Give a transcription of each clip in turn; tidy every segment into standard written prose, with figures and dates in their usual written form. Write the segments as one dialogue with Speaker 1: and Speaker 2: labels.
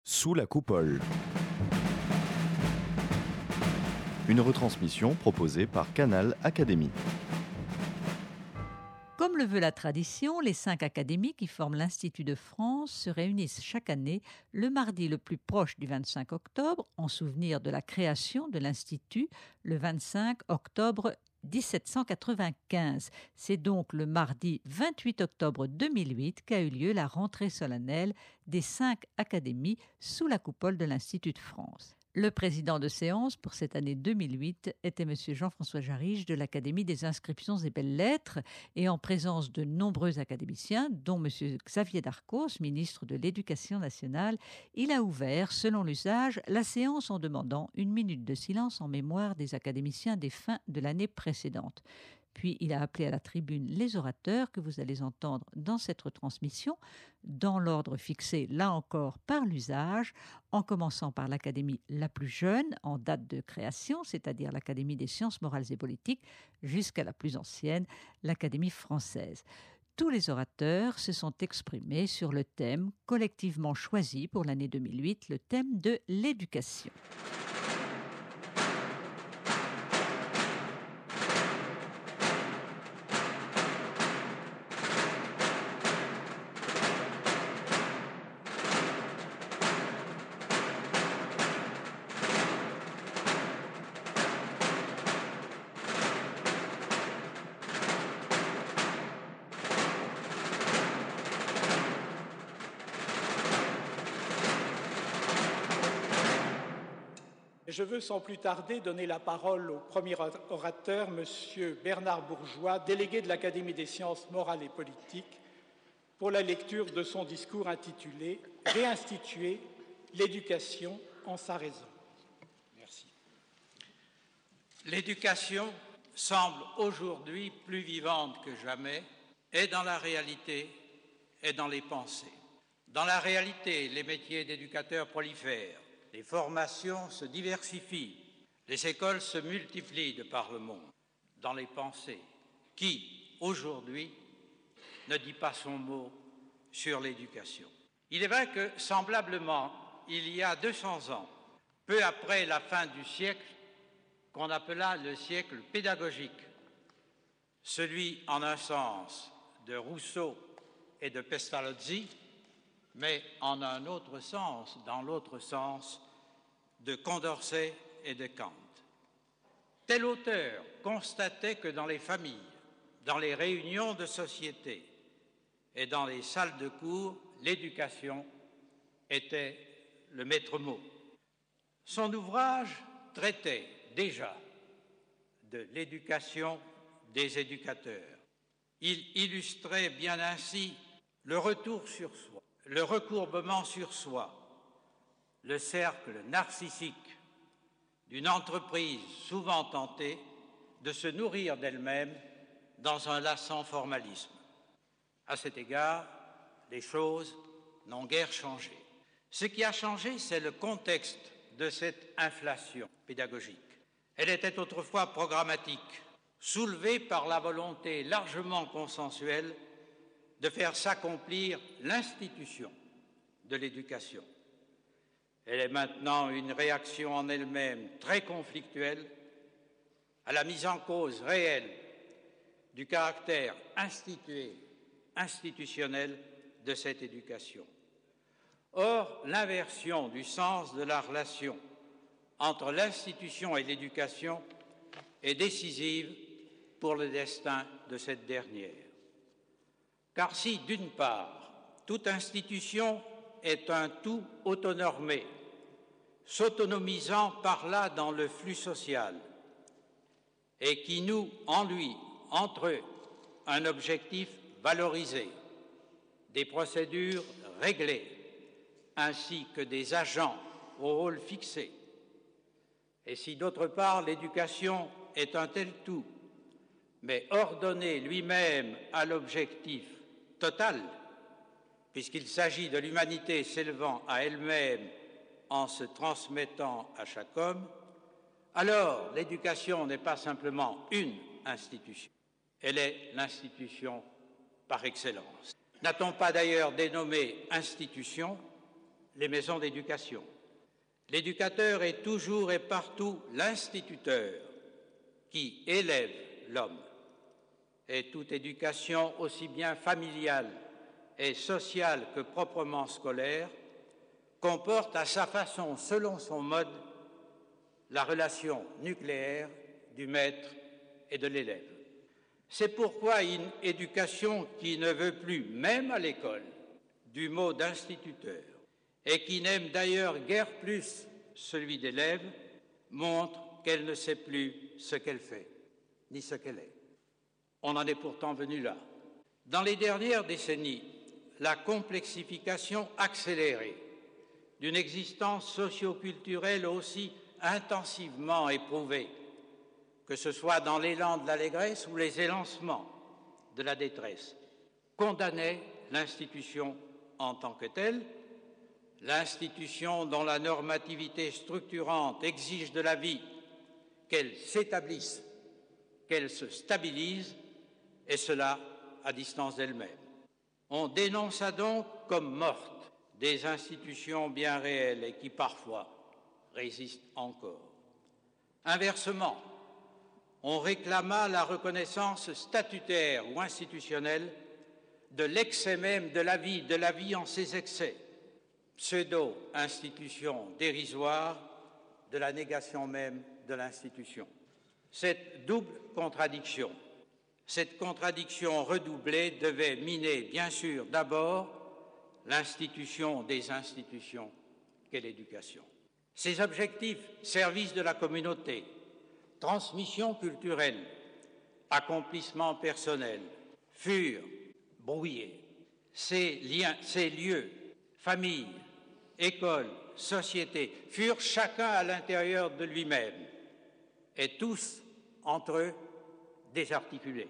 Speaker 1: Sous la coupole. Une retransmission proposée par Canal Académie.
Speaker 2: Comme le veut la tradition, les 5 académies qui forment l'Institut de France se réunissent chaque année le mardi le plus proche du 25 octobre, en souvenir de la création de l'Institut le 25 octobre 1795. C'est donc le mardi 28 octobre 2008 qu'a eu lieu la rentrée solennelle des 5 académies sous la coupole de l'Institut de France. Le président de séance pour cette année 2008 était M. Jean-François Jarige de l'Académie des inscriptions et belles-lettres, et en présence de nombreux académiciens, dont M. Xavier Darcos, ministre de l'Éducation nationale, il a ouvert, selon l'usage, la séance en demandant une minute de silence en mémoire des académiciens des fins de l'année précédente. Puis il a appelé à la tribune les orateurs que vous allez entendre dans cette retransmission, dans l'ordre fixé, là encore, par l'usage, en commençant par l'académie la plus jeune en date de création, c'est-à-dire l'Académie des sciences morales et politiques, jusqu'à la plus ancienne, l'Académie française. Tous les orateurs se sont exprimés sur le thème collectivement choisi pour l'année 2008, le thème de l'éducation.
Speaker 3: Je veux sans plus tarder donner la parole au premier orateur, M. Bernard Bourgeois, délégué de l'Académie des sciences morales et politiques, pour la lecture de son discours intitulé « Réinstituer l'éducation en sa raison ». Merci.
Speaker 4: L'éducation semble aujourd'hui plus vivante que jamais, et dans la réalité et dans les pensées. Dans la réalité, les métiers d'éducateurs prolifèrent. Les formations se diversifient, les écoles se multiplient de par le monde. Dans les pensées, qui, aujourd'hui, ne dit pas son mot sur l'éducation? Il est vrai que, semblablement, il y a 200 ans, peu après la fin du siècle qu'on appela le siècle pédagogique, celui, en un sens, de Rousseau et de Pestalozzi, mais en un autre sens, dans l'autre sens, de Condorcet et de Kant. Tel auteur constatait que dans les familles, dans les réunions de société et dans les salles de cours, l'éducation était le maître mot. Son ouvrage traitait déjà de l'éducation des éducateurs. Il illustrait bien ainsi le retour sur soi, le recourbement sur soi, le cercle narcissique d'une entreprise souvent tentée de se nourrir d'elle-même dans un lassant formalisme. À cet égard, les choses n'ont guère changé. Ce qui a changé, c'est le contexte de cette inflation pédagogique. Elle était autrefois programmatique, soulevée par la volonté largement consensuelle de faire s'accomplir l'institution de l'éducation. Elle est maintenant une réaction en elle-même très conflictuelle à la mise en cause réelle du caractère institutionnel de cette éducation. Or, l'inversion du sens de la relation entre l'institution et l'éducation est décisive pour le destin de cette dernière. Car si, d'une part, toute institution est un tout autonormé, s'autonomisant par là dans le flux social, et qui noue en lui, entre eux, un objectif valorisé, des procédures réglées, ainsi que des agents au rôle fixé. Et si, d'autre part, l'éducation est un tel tout, mais ordonné lui-même à l'objectif total, puisqu'il s'agit de l'humanité s'élevant à elle-même en se transmettant à chaque homme, alors l'éducation n'est pas simplement une institution, elle est l'institution par excellence. N'a-t-on pas d'ailleurs dénommé institution les maisons d'éducation. L'éducateur est toujours et partout l'instituteur qui élève l'homme. Et toute éducation, aussi bien familiale et sociale que proprement scolaire, comporte à sa façon, selon son mode, la relation nucléaire du maître et de l'élève. C'est pourquoi une éducation qui ne veut plus, même à l'école, du mot d'instituteur, et qui n'aime d'ailleurs guère plus celui d'élève, montre qu'elle ne sait plus ce qu'elle fait, ni ce qu'elle est. On en est pourtant venu là. Dans les dernières décennies, la complexification accélérée d'une existence socio-culturelle aussi intensivement éprouvée, que ce soit dans l'élan de l'allégresse ou les élancements de la détresse, condamnait l'institution en tant que telle, l'institution dont la normativité structurante exige de la vie qu'elle s'établisse, qu'elle se stabilise, et cela à distance d'elle-même. On dénonça donc comme mortes des institutions bien réelles et qui parfois résistent encore. Inversement, on réclama la reconnaissance statutaire ou institutionnelle de l'excès même de la vie en ses excès, pseudo-institution dérisoire de la négation même de l'institution. Cette double contradiction, cette contradiction redoublée devait miner, bien sûr, d'abord l'institution des institutions qu'est l'éducation. Ses objectifs, service de la communauté, transmission culturelle, accomplissement personnel, furent brouillés. Ces lieux, famille, école, société, furent chacun à l'intérieur de lui-même et tous entre eux désarticulés.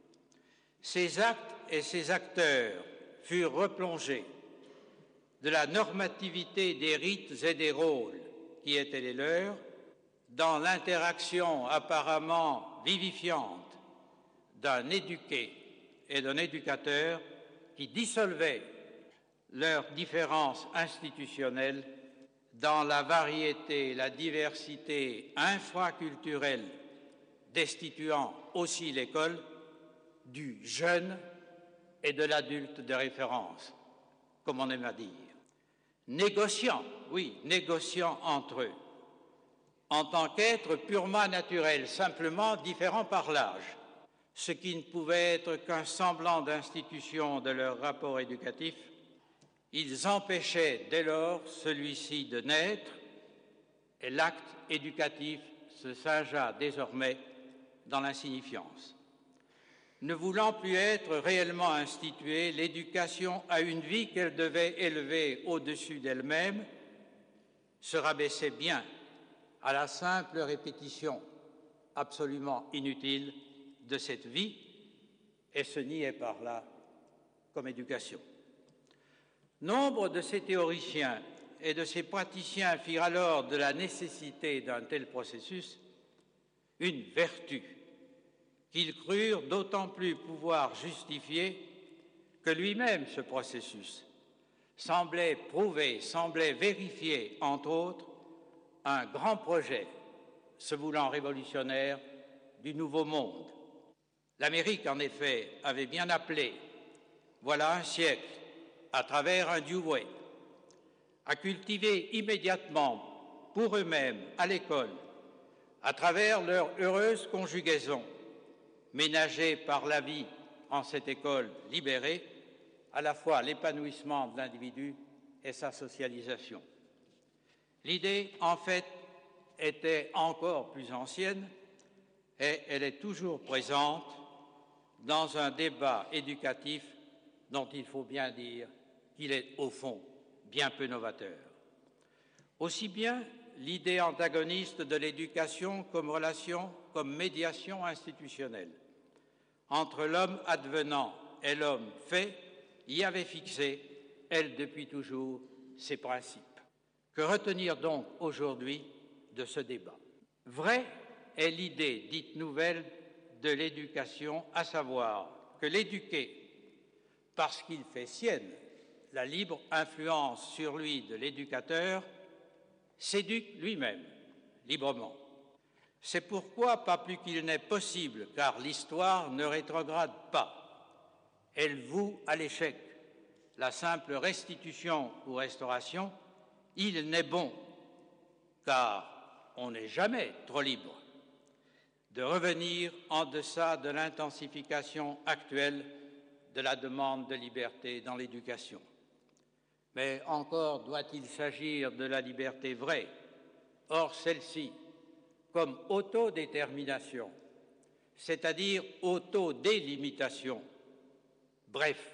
Speaker 4: Ces actes et ces acteurs furent replongés de la normativité des rites et des rôles qui étaient les leurs dans l'interaction apparemment vivifiante d'un éduqué et d'un éducateur qui dissolvaient leurs différences institutionnelles dans la variété et la diversité infraculturelle, destituant aussi l'école du jeune et de l'adulte de référence, comme on aime à dire. Négociant entre eux, en tant qu'êtres purement naturels, simplement différents par l'âge, ce qui ne pouvait être qu'un semblant d'institution de leur rapport éducatif, ils empêchaient dès lors celui-ci de naître et l'acte éducatif se singea désormais dans l'insignifiance. Ne voulant plus être réellement instituée, l'éducation à une vie qu'elle devait élever au-dessus d'elle-même se rabaissait bien à la simple répétition absolument inutile de cette vie et se niait par là comme éducation. Nombre de ces théoriciens et de ces praticiens firent alors de la nécessité d'un tel processus une vertu qu'ils crurent d'autant plus pouvoir justifier que lui-même ce processus semblait prouver, semblait vérifier, entre autres, un grand projet se voulant révolutionnaire du Nouveau Monde. L'Amérique, en effet, avait bien appelé, voilà un siècle, à travers un Dewey, à cultiver immédiatement pour eux-mêmes à l'école, à travers leur heureuse conjugaison, ménagée par la vie en cette école libérée, à la fois l'épanouissement de l'individu et sa socialisation. L'idée, en fait, était encore plus ancienne et elle est toujours présente dans un débat éducatif dont il faut bien dire qu'il est, au fond, bien peu novateur. Aussi bien l'idée antagoniste de l'éducation comme relation, comme médiation institutionnelle entre l'homme advenant et l'homme fait y avait fixé, elle, depuis toujours, ses principes. Que retenir donc aujourd'hui de ce débat? Vraie est l'idée dite nouvelle de l'éducation, à savoir que l'éduqué, parce qu'il fait sienne la libre influence sur lui de l'éducateur, s'éduque lui-même, librement. C'est pourquoi, pas plus qu'il n'est possible, car l'histoire ne rétrograde pas, elle voue à l'échec la simple restitution ou restauration, il n'est bon, car on n'est jamais trop libre, de revenir en deçà de l'intensification actuelle de la demande de liberté dans l'éducation. Mais encore doit-il s'agir de la liberté vraie. Or, celle-ci, comme autodétermination, c'est-à-dire autodélimitation, bref,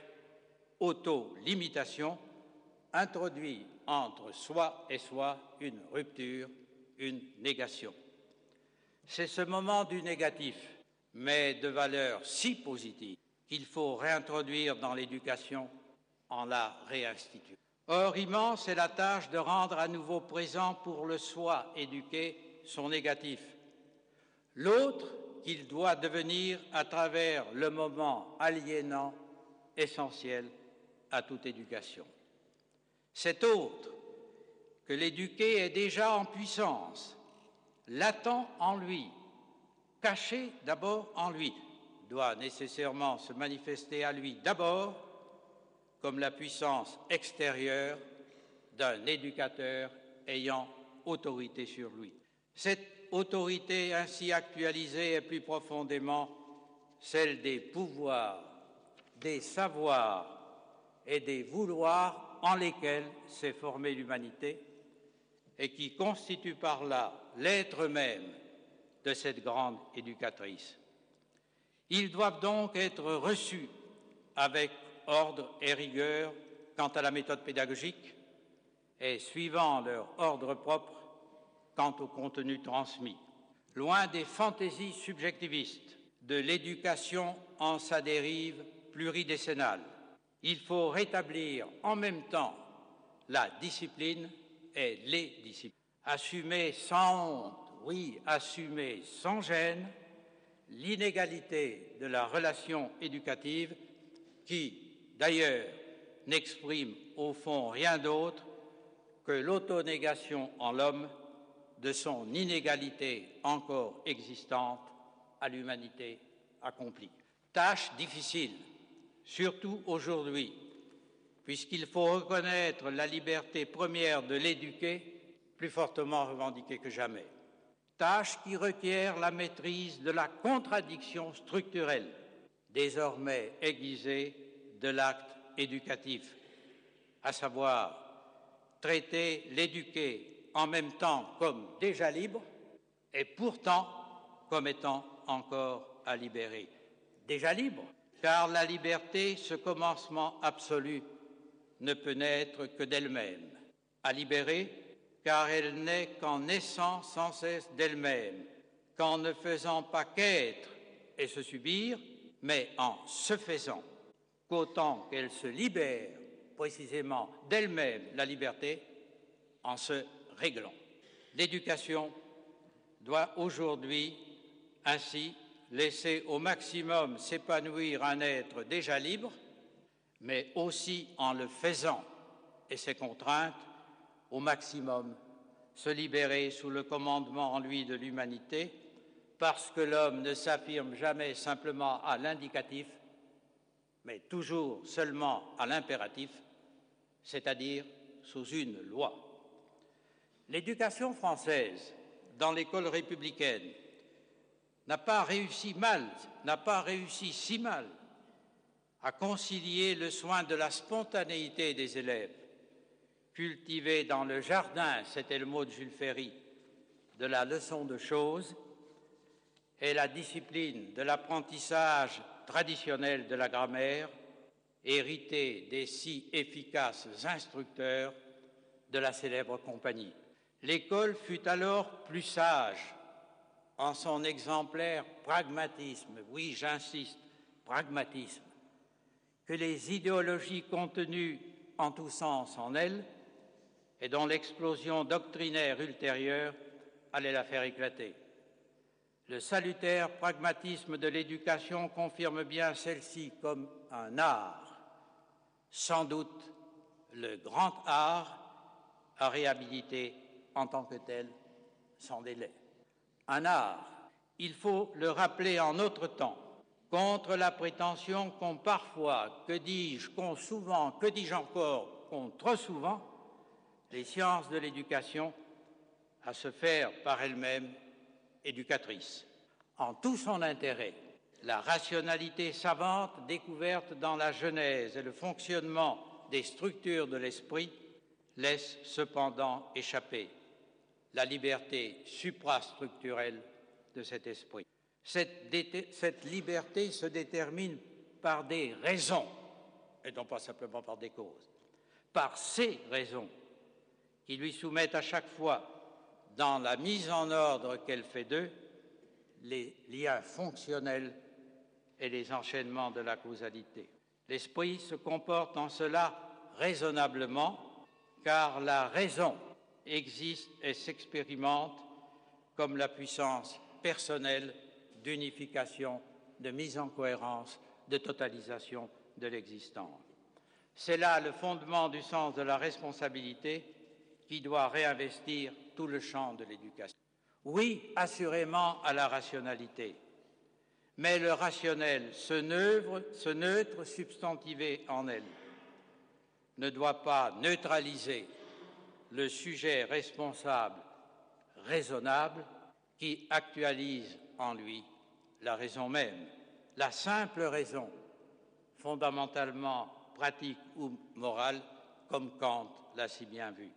Speaker 4: autolimitation, introduit entre soi et soi une rupture, une négation. C'est ce moment du négatif, mais de valeur si positive, qu'il faut réintroduire dans l'éducation en la réinstituant. Or, immense est la tâche de rendre à nouveau présent pour le soi éduqué son négatif, l'autre qu'il doit devenir à travers le moment aliénant essentiel à toute éducation. Cet autre que l'éduqué est déjà en puissance, latent en lui, caché d'abord en lui, doit nécessairement se manifester à lui d'abord comme la puissance extérieure d'un éducateur ayant autorité sur lui. Cette autorité ainsi actualisée est plus profondément celle des pouvoirs, des savoirs et des vouloirs en lesquels s'est formée l'humanité et qui constituent par là l'être même de cette grande éducatrice. Ils doivent donc être reçus avec ordre et rigueur quant à la méthode pédagogique et suivant leur ordre propre quant au contenu transmis. Loin des fantaisies subjectivistes de l'éducation en sa dérive pluridécennale, il faut rétablir en même temps la discipline et les disciplines. Assumer sans honte, oui, assumer sans gêne l'inégalité de la relation éducative qui, d'ailleurs, n'exprime au fond rien d'autre que l'autonégation en l'homme de son inégalité encore existante à l'humanité accomplie. Tâche difficile, surtout aujourd'hui, puisqu'il faut reconnaître la liberté première de l'éduqué, plus fortement revendiquée que jamais. Tâche qui requiert la maîtrise de la contradiction structurelle, désormais aiguisée de l'acte éducatif, à savoir traiter l'éduqué en même temps comme déjà libre et pourtant comme étant encore à libérer. Déjà libre, car la liberté, ce commencement absolu, ne peut naître que d'elle-même. À libérer, car elle n'est qu'en naissant sans cesse d'elle-même, qu'en ne faisant pas qu'être et se subir, mais en se faisant, qu'autant qu'elle se libère précisément d'elle-même, la liberté, en se réglant. L'éducation doit aujourd'hui ainsi laisser au maximum s'épanouir un être déjà libre, mais aussi en le faisant et ses contraintes, au maximum se libérer sous le commandement en lui de l'humanité, parce que l'homme ne s'affirme jamais simplement à l'indicatif, mais toujours seulement à l'impératif, c'est-à-dire sous une loi. L'éducation française dans l'école républicaine n'a pas réussi si mal à concilier le soin de la spontanéité des élèves, cultiver dans le jardin, c'était le mot de Jules Ferry, de la leçon de choses, et la discipline de l'apprentissage traditionnel de la grammaire, hérité des si efficaces instructeurs de la célèbre compagnie. L'école fut alors plus sage en son exemplaire pragmatisme, oui, j'insiste, pragmatisme, que les idéologies contenues en tous sens en elle et dont l'explosion doctrinaire ultérieure allait la faire éclater. Le salutaire pragmatisme de l'éducation confirme bien celle-ci comme un art, sans doute le grand art à réhabiliter en tant que tel sans délai. Un art, il faut le rappeler en notre temps, contre la prétention qu'ont parfois, que dis-je, qu'ont souvent, que dis-je encore, qu'ont trop souvent, les sciences de l'éducation à se faire par elles-mêmes éducatrices. En tout son intérêt, la rationalité savante découverte dans la genèse et le fonctionnement des structures de l'esprit laisse cependant échapper la liberté suprastructurelle de cet esprit. Cette liberté se détermine par des raisons, et non pas simplement par des causes, par ces raisons qui lui soumettent à chaque fois, dans la mise en ordre qu'elle fait d'eux, les liens fonctionnels et les enchaînements de la causalité. L'esprit se comporte en cela raisonnablement, car la raison existe et s'expérimente comme la puissance personnelle d'unification, de mise en cohérence, de totalisation de l'existence. C'est là le fondement du sens de la responsabilité qui doit réinvestir tout le champ de l'éducation. Oui, assurément à la rationalité, mais le rationnel, ce neutre substantivé en elle, ne doit pas neutraliser le sujet responsable, raisonnable, qui actualise en lui la raison même, la simple raison, fondamentalement pratique ou morale, comme Kant l'a si bien vu.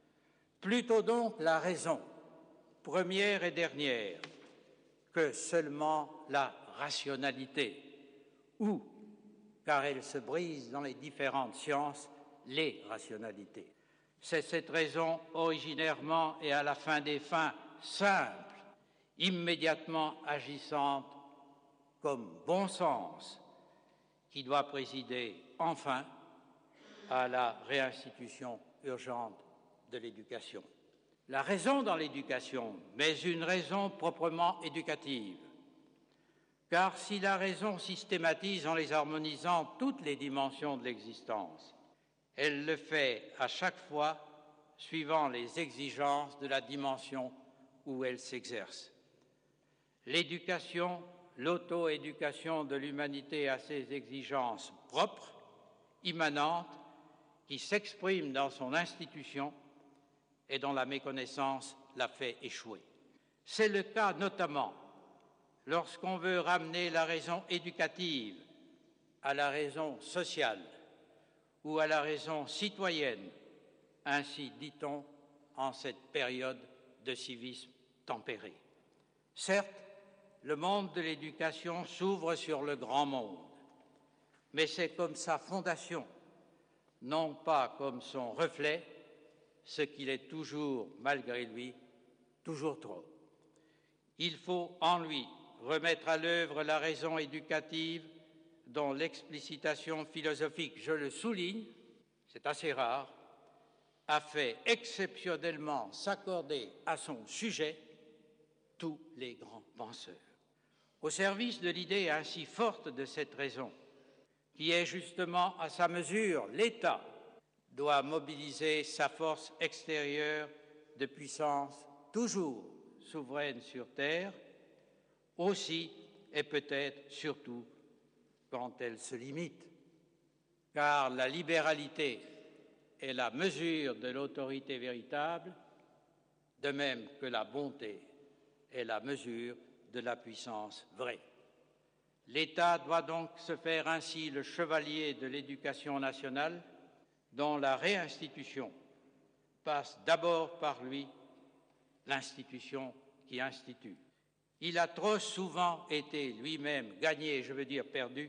Speaker 4: Plutôt donc la raison, première et dernière, que seulement la rationalité, ou, car elle se brise dans les différentes sciences, les rationalités. C'est cette raison originairement et à la fin des fins simple, immédiatement agissante comme bon sens, qui doit présider enfin à la réinstitution urgente de l'éducation. La raison dans l'éducation, mais une raison proprement éducative, car si la raison systématise en les harmonisant toutes les dimensions de l'existence, elle le fait à chaque fois suivant les exigences de la dimension où elle s'exerce. L'éducation, l'auto-éducation de l'humanité a ses exigences propres, immanentes, qui s'expriment dans son institution et dont la méconnaissance l'a fait échouer. C'est le cas notamment lorsqu'on veut ramener la raison éducative à la raison sociale ou à la raison citoyenne, ainsi dit-on en cette période de civisme tempéré. Certes, le monde de l'éducation s'ouvre sur le grand monde, mais c'est comme sa fondation, non pas comme son reflet, ce qu'il est toujours, malgré lui, toujours trop. Il faut en lui remettre à l'œuvre la raison éducative dont l'explicitation philosophique, je le souligne, c'est assez rare, a fait exceptionnellement s'accorder à son sujet tous les grands penseurs. Au service de l'idée ainsi forte de cette raison, qui est justement à sa mesure, l'État doit mobiliser sa force extérieure de puissance toujours souveraine sur terre, aussi et peut-être surtout quand elle se limite, car la libéralité est la mesure de l'autorité véritable, de même que la bonté est la mesure de la puissance vraie. L'État doit donc se faire ainsi le chevalier de l'éducation nationale, dont la réinstitution passe d'abord par lui, l'institution qui institue. Il a trop souvent été lui-même gagné, je veux dire perdu,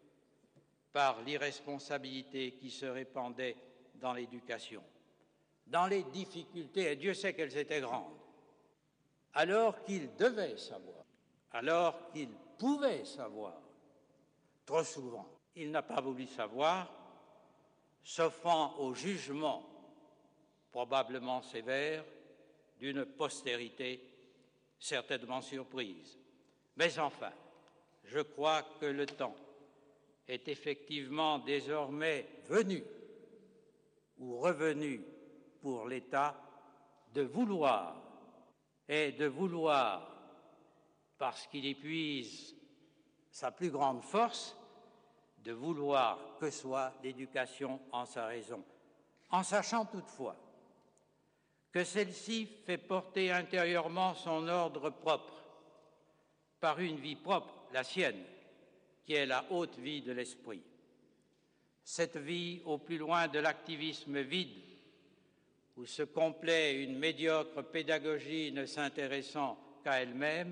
Speaker 4: par l'irresponsabilité qui se répandait dans l'éducation, dans les difficultés, et Dieu sait qu'elles étaient grandes, alors qu'il devait savoir, alors qu'il pouvait savoir, trop souvent, il n'a pas voulu savoir, s'offrant au jugement probablement sévère d'une postérité certainement surprise. Mais enfin, je crois que le temps est effectivement désormais venu ou revenu pour l'État de vouloir, et de vouloir parce qu'il épuise sa plus grande force, de vouloir que soit l'éducation en sa raison, en sachant toutefois que celle-ci fait porter intérieurement son ordre propre par une vie propre, la sienne, qui est la haute vie de l'esprit. Cette vie au plus loin de l'activisme vide, où se complaît une médiocre pédagogie ne s'intéressant qu'à elle-même,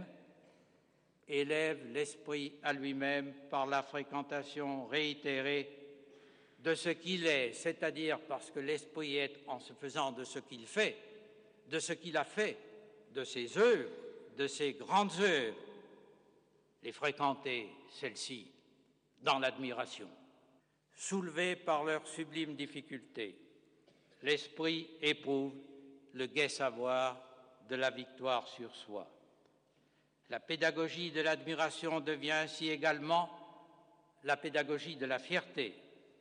Speaker 4: élève l'esprit à lui-même par la fréquentation réitérée de ce qu'il est, c'est-à-dire parce que l'esprit est en se faisant de ce qu'il fait, de ce qu'il a fait, de ses œuvres, de ses grandes œuvres, les fréquenter, celles-ci, dans l'admiration. Soulevé par leurs sublimes difficultés, l'esprit éprouve le gai savoir de la victoire sur soi. La pédagogie de l'admiration devient ainsi également la pédagogie de la fierté.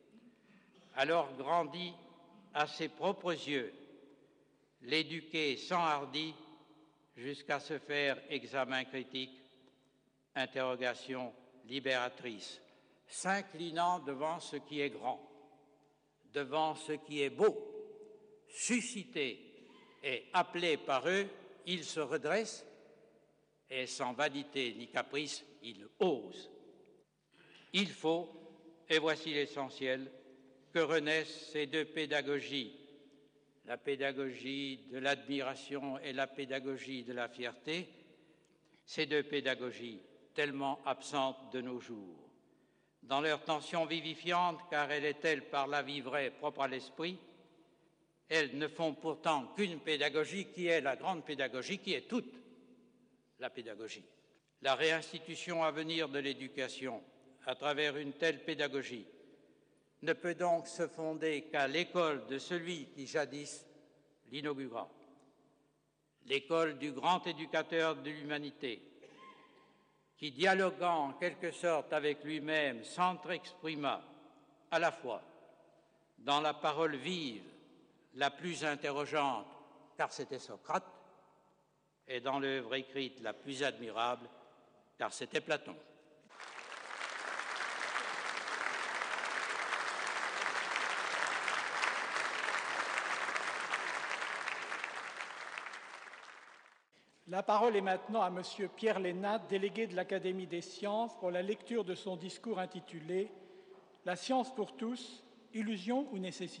Speaker 4: Alors grandit à ses propres yeux, l'éduquer s'enhardit jusqu'à se faire examen critique, interrogation libératrice, s'inclinant devant ce qui est grand, devant ce qui est beau, suscité et appelé par eux, il se redresse et sans vanité ni caprice, il ose. Il faut, et voici l'essentiel, que renaissent ces deux pédagogies, la pédagogie de l'admiration et la pédagogie de la fierté, ces deux pédagogies tellement absentes de nos jours. Dans leur tension vivifiante, car elle est telle par la vie vraie propre à l'esprit, elles ne font pourtant qu'une pédagogie qui est la grande pédagogie, qui est toute la pédagogie. La réinstitution à venir de l'éducation à travers une telle pédagogie ne peut donc se fonder qu'à l'école de celui qui jadis l'inaugura, l'école du grand éducateur de l'humanité, qui, dialoguant en quelque sorte avec lui-même, s'entre-exprima à la fois dans la parole vive, la plus interrogeante, car c'était Socrate, et dans l'œuvre écrite la plus admirable, car c'était Platon.
Speaker 3: La parole est maintenant à Monsieur Pierre Lénat, délégué de l'Académie des sciences, pour la lecture de son discours intitulé « La science pour tous, illusion ou nécessité ».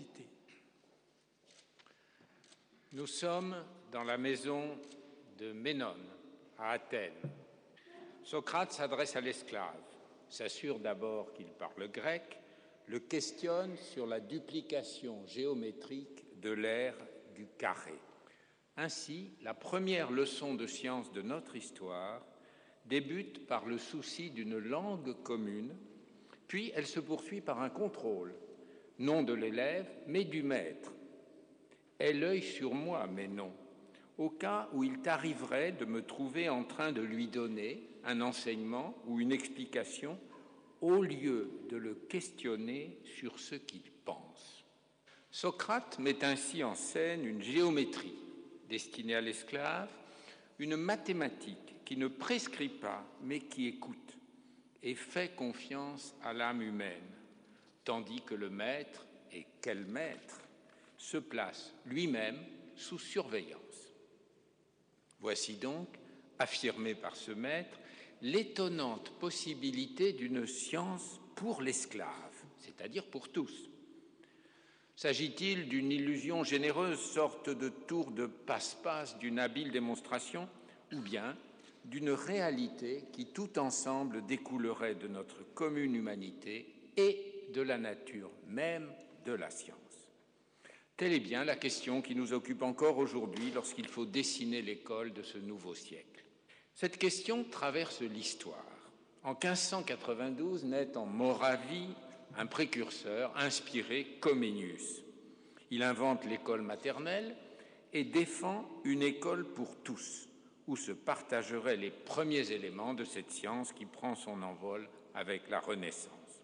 Speaker 5: Nous sommes dans la maison de Ménone, à Athènes. Socrate s'adresse à l'esclave, s'assure d'abord qu'il parle grec, le questionne sur la duplication géométrique de l'ère du carré. Ainsi, la première leçon de science de notre histoire débute par le souci d'une langue commune, puis elle se poursuit par un contrôle, non de l'élève, mais du maître. Aie l'œil sur moi, mais non, au cas où il t'arriverait de me trouver en train de lui donner un enseignement ou une explication, au lieu de le questionner sur ce qu'il pense. Socrate met ainsi en scène une géométrie destinée à l'esclave, une mathématique qui ne prescrit pas, mais qui écoute et fait confiance à l'âme humaine, tandis que le maître, et quel maître, se place lui-même sous surveillance. Voici donc, affirmé par ce maître, l'étonnante possibilité d'une science pour l'esclave, c'est-à-dire pour tous. S'agit-il d'une illusion généreuse, sorte de tour de passe-passe d'une habile démonstration, ou bien d'une réalité qui tout ensemble découlerait de notre commune humanité et de la nature même de la science? Telle est bien la question qui nous occupe encore aujourd'hui lorsqu'il faut dessiner l'école de ce nouveau siècle. Cette question traverse l'histoire. En 1592 naît en Moravie un précurseur inspiré, Comenius. Il invente l'école maternelle et défend une école pour tous, où se partageraient les premiers éléments de cette science qui prend son envol avec la Renaissance.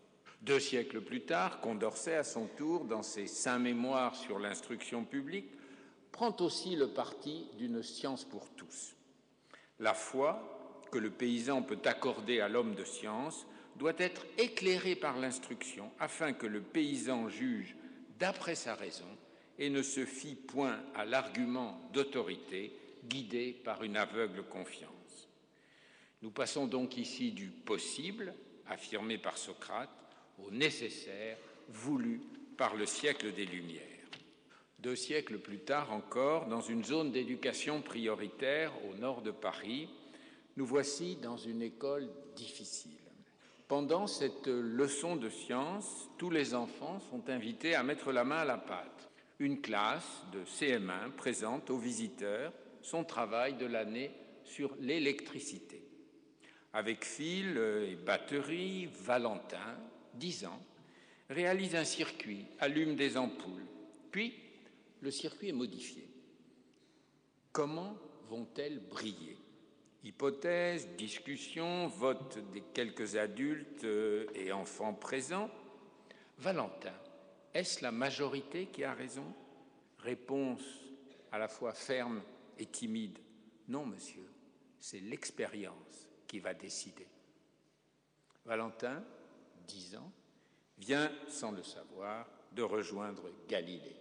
Speaker 5: 2 siècles plus tard, Condorcet, à son tour, dans ses 5 mémoires sur l'instruction publique, prend aussi le parti d'une science pour tous. La foi que le paysan peut accorder à l'homme de science doit être éclairée par l'instruction afin que le paysan juge d'après sa raison et ne se fie point à l'argument d'autorité guidé par une aveugle confiance. Nous passons donc ici du possible, affirmé par Socrate, au nécessaire, voulu par le siècle des Lumières. 2 siècles plus tard encore, dans une zone d'éducation prioritaire au nord de Paris, nous voici dans une école difficile. Pendant cette leçon de sciences, tous les enfants sont invités à mettre la main à la pâte. Une classe de CM1 présente aux visiteurs son travail de l'année sur l'électricité. Avec fil et batterie, Valentin, 10 ans, réalise un circuit, allume des ampoules. Puis, le circuit est modifié. Comment vont-elles briller ? Hypothèse, discussion, vote des quelques adultes et enfants présents. Valentin, est-ce la majorité qui a raison ? Réponse à la fois ferme et timide. Non, monsieur, c'est l'expérience qui va décider. Valentin, 10 ans, vient, sans le savoir, de rejoindre Galilée.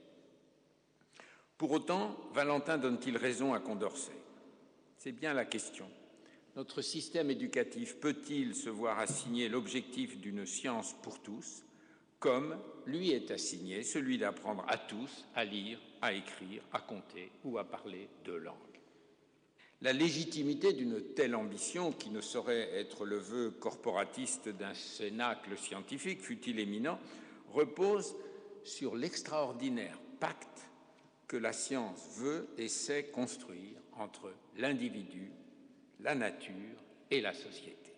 Speaker 5: Pour autant, Valentin donne-t-il raison à Condorcet ? C'est bien la question. Notre système éducatif peut-il se voir assigner l'objectif d'une science pour tous, comme lui est assigné celui d'apprendre à tous à lire, à écrire, à compter ou à parler 2 langues ? La légitimité d'une telle ambition, qui ne saurait être le vœu corporatiste d'un cénacle scientifique, fût-il éminent, repose sur l'extraordinaire pacte que la science veut et sait construire entre l'individu, la nature et la société.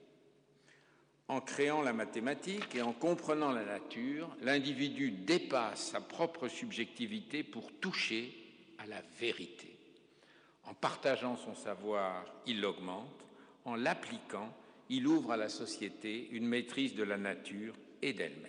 Speaker 5: En créant la mathématique et en comprenant la nature, l'individu dépasse sa propre subjectivité pour toucher à la vérité. En partageant son savoir, il l'augmente. En l'appliquant, il ouvre à la société une maîtrise de la nature et d'elle-même.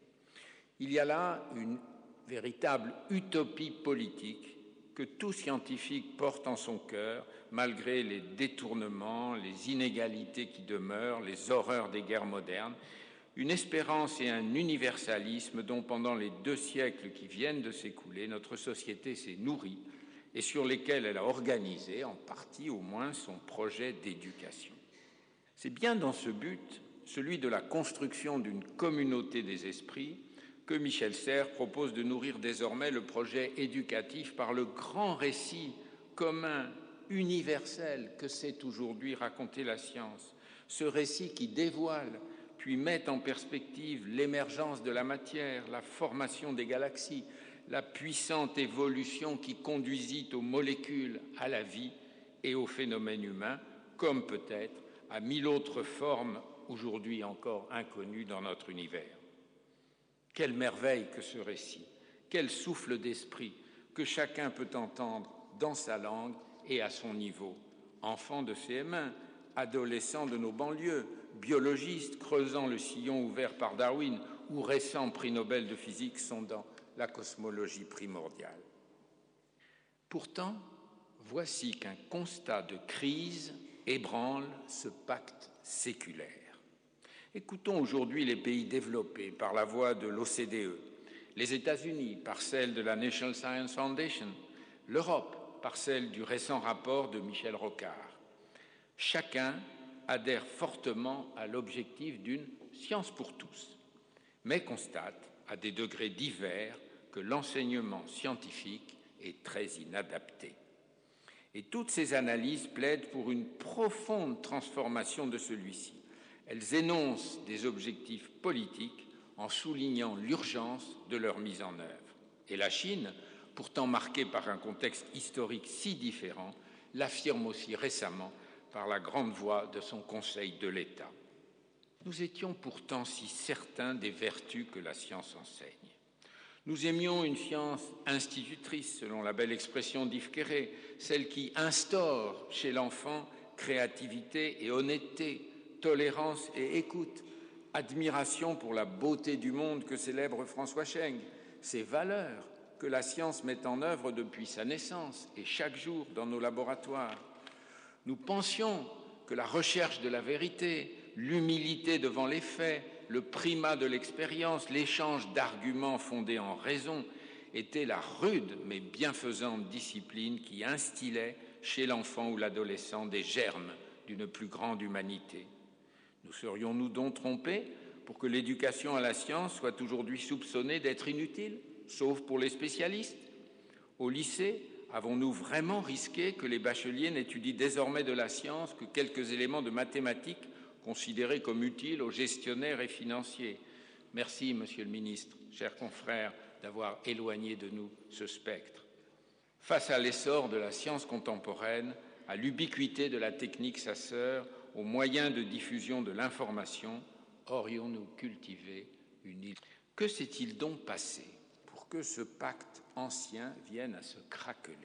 Speaker 5: Il y a là une véritable utopie politique que tout scientifique porte en son cœur, malgré les détournements, les inégalités qui demeurent, les horreurs des guerres modernes, une espérance et un universalisme dont, pendant les 2 siècles qui viennent de s'écouler, notre société s'est nourrie et sur lesquels elle a organisé, en partie au moins, son projet d'éducation. C'est bien dans ce but, celui de la construction d'une communauté des esprits, que Michel Serres propose de nourrir désormais le projet éducatif par le grand récit commun, universel, que sait aujourd'hui raconter la science. Ce récit qui dévoile, puis met en perspective l'émergence de la matière, la formation des galaxies, la puissante évolution qui conduisit aux molécules, à la vie et aux phénomènes humains, comme peut-être à 1000 autres formes aujourd'hui encore inconnues dans notre univers. Quelle merveille que ce récit, quel souffle d'esprit que chacun peut entendre dans sa langue et à son niveau. Enfant de CM1, adolescent de nos banlieues, biologiste creusant le sillon ouvert par Darwin ou récent prix Nobel de physique sondant la cosmologie primordiale. Pourtant, voici qu'un constat de crise ébranle ce pacte séculaire. Écoutons aujourd'hui les pays développés par la voix de l'OCDE, les États-Unis par celle de la National Science Foundation, l'Europe par celle du récent rapport de Michel Rocard. Chacun adhère fortement à l'objectif d'une science pour tous, mais constate, à des degrés divers, que l'enseignement scientifique est très inadapté. Et toutes ces analyses plaident pour une profonde transformation de celui-ci. Elles énoncent des objectifs politiques en soulignant l'urgence de leur mise en œuvre. Et la Chine, pourtant marquée par un contexte historique si différent, l'affirme aussi récemment par la grande voix de son Conseil de l'État. Nous étions pourtant si certains des vertus que la science enseigne. Nous aimions une science institutrice, selon la belle expression d'Yves Quéré, celle qui instaure chez l'enfant créativité et honnêteté, tolérance et écoute, admiration pour la beauté du monde que célèbre François Scheng, ces valeurs que la science met en œuvre depuis sa naissance et chaque jour dans nos laboratoires. Nous pensions que la recherche de la vérité, l'humilité devant les faits, le primat de l'expérience, l'échange d'arguments fondés en raison était la rude mais bienfaisante discipline qui instillait chez l'enfant ou l'adolescent des germes d'une plus grande humanité. Nous serions-nous donc trompés pour que l'éducation à la science soit aujourd'hui soupçonnée d'être inutile, sauf pour les spécialistes? Au lycée, avons-nous vraiment risqué que les bacheliers n'étudient désormais de la science que quelques éléments de mathématiques considérés comme utiles aux gestionnaires et financiers? Merci, Monsieur le Ministre, chers confrères, d'avoir éloigné de nous ce spectre. Face à l'essor de la science contemporaine, à l'ubiquité de la technique sa sœur, aux moyens de diffusion de l'information, aurions-nous cultivé une île? Que s'est-il donc passé pour que ce pacte ancien vienne à se craqueler?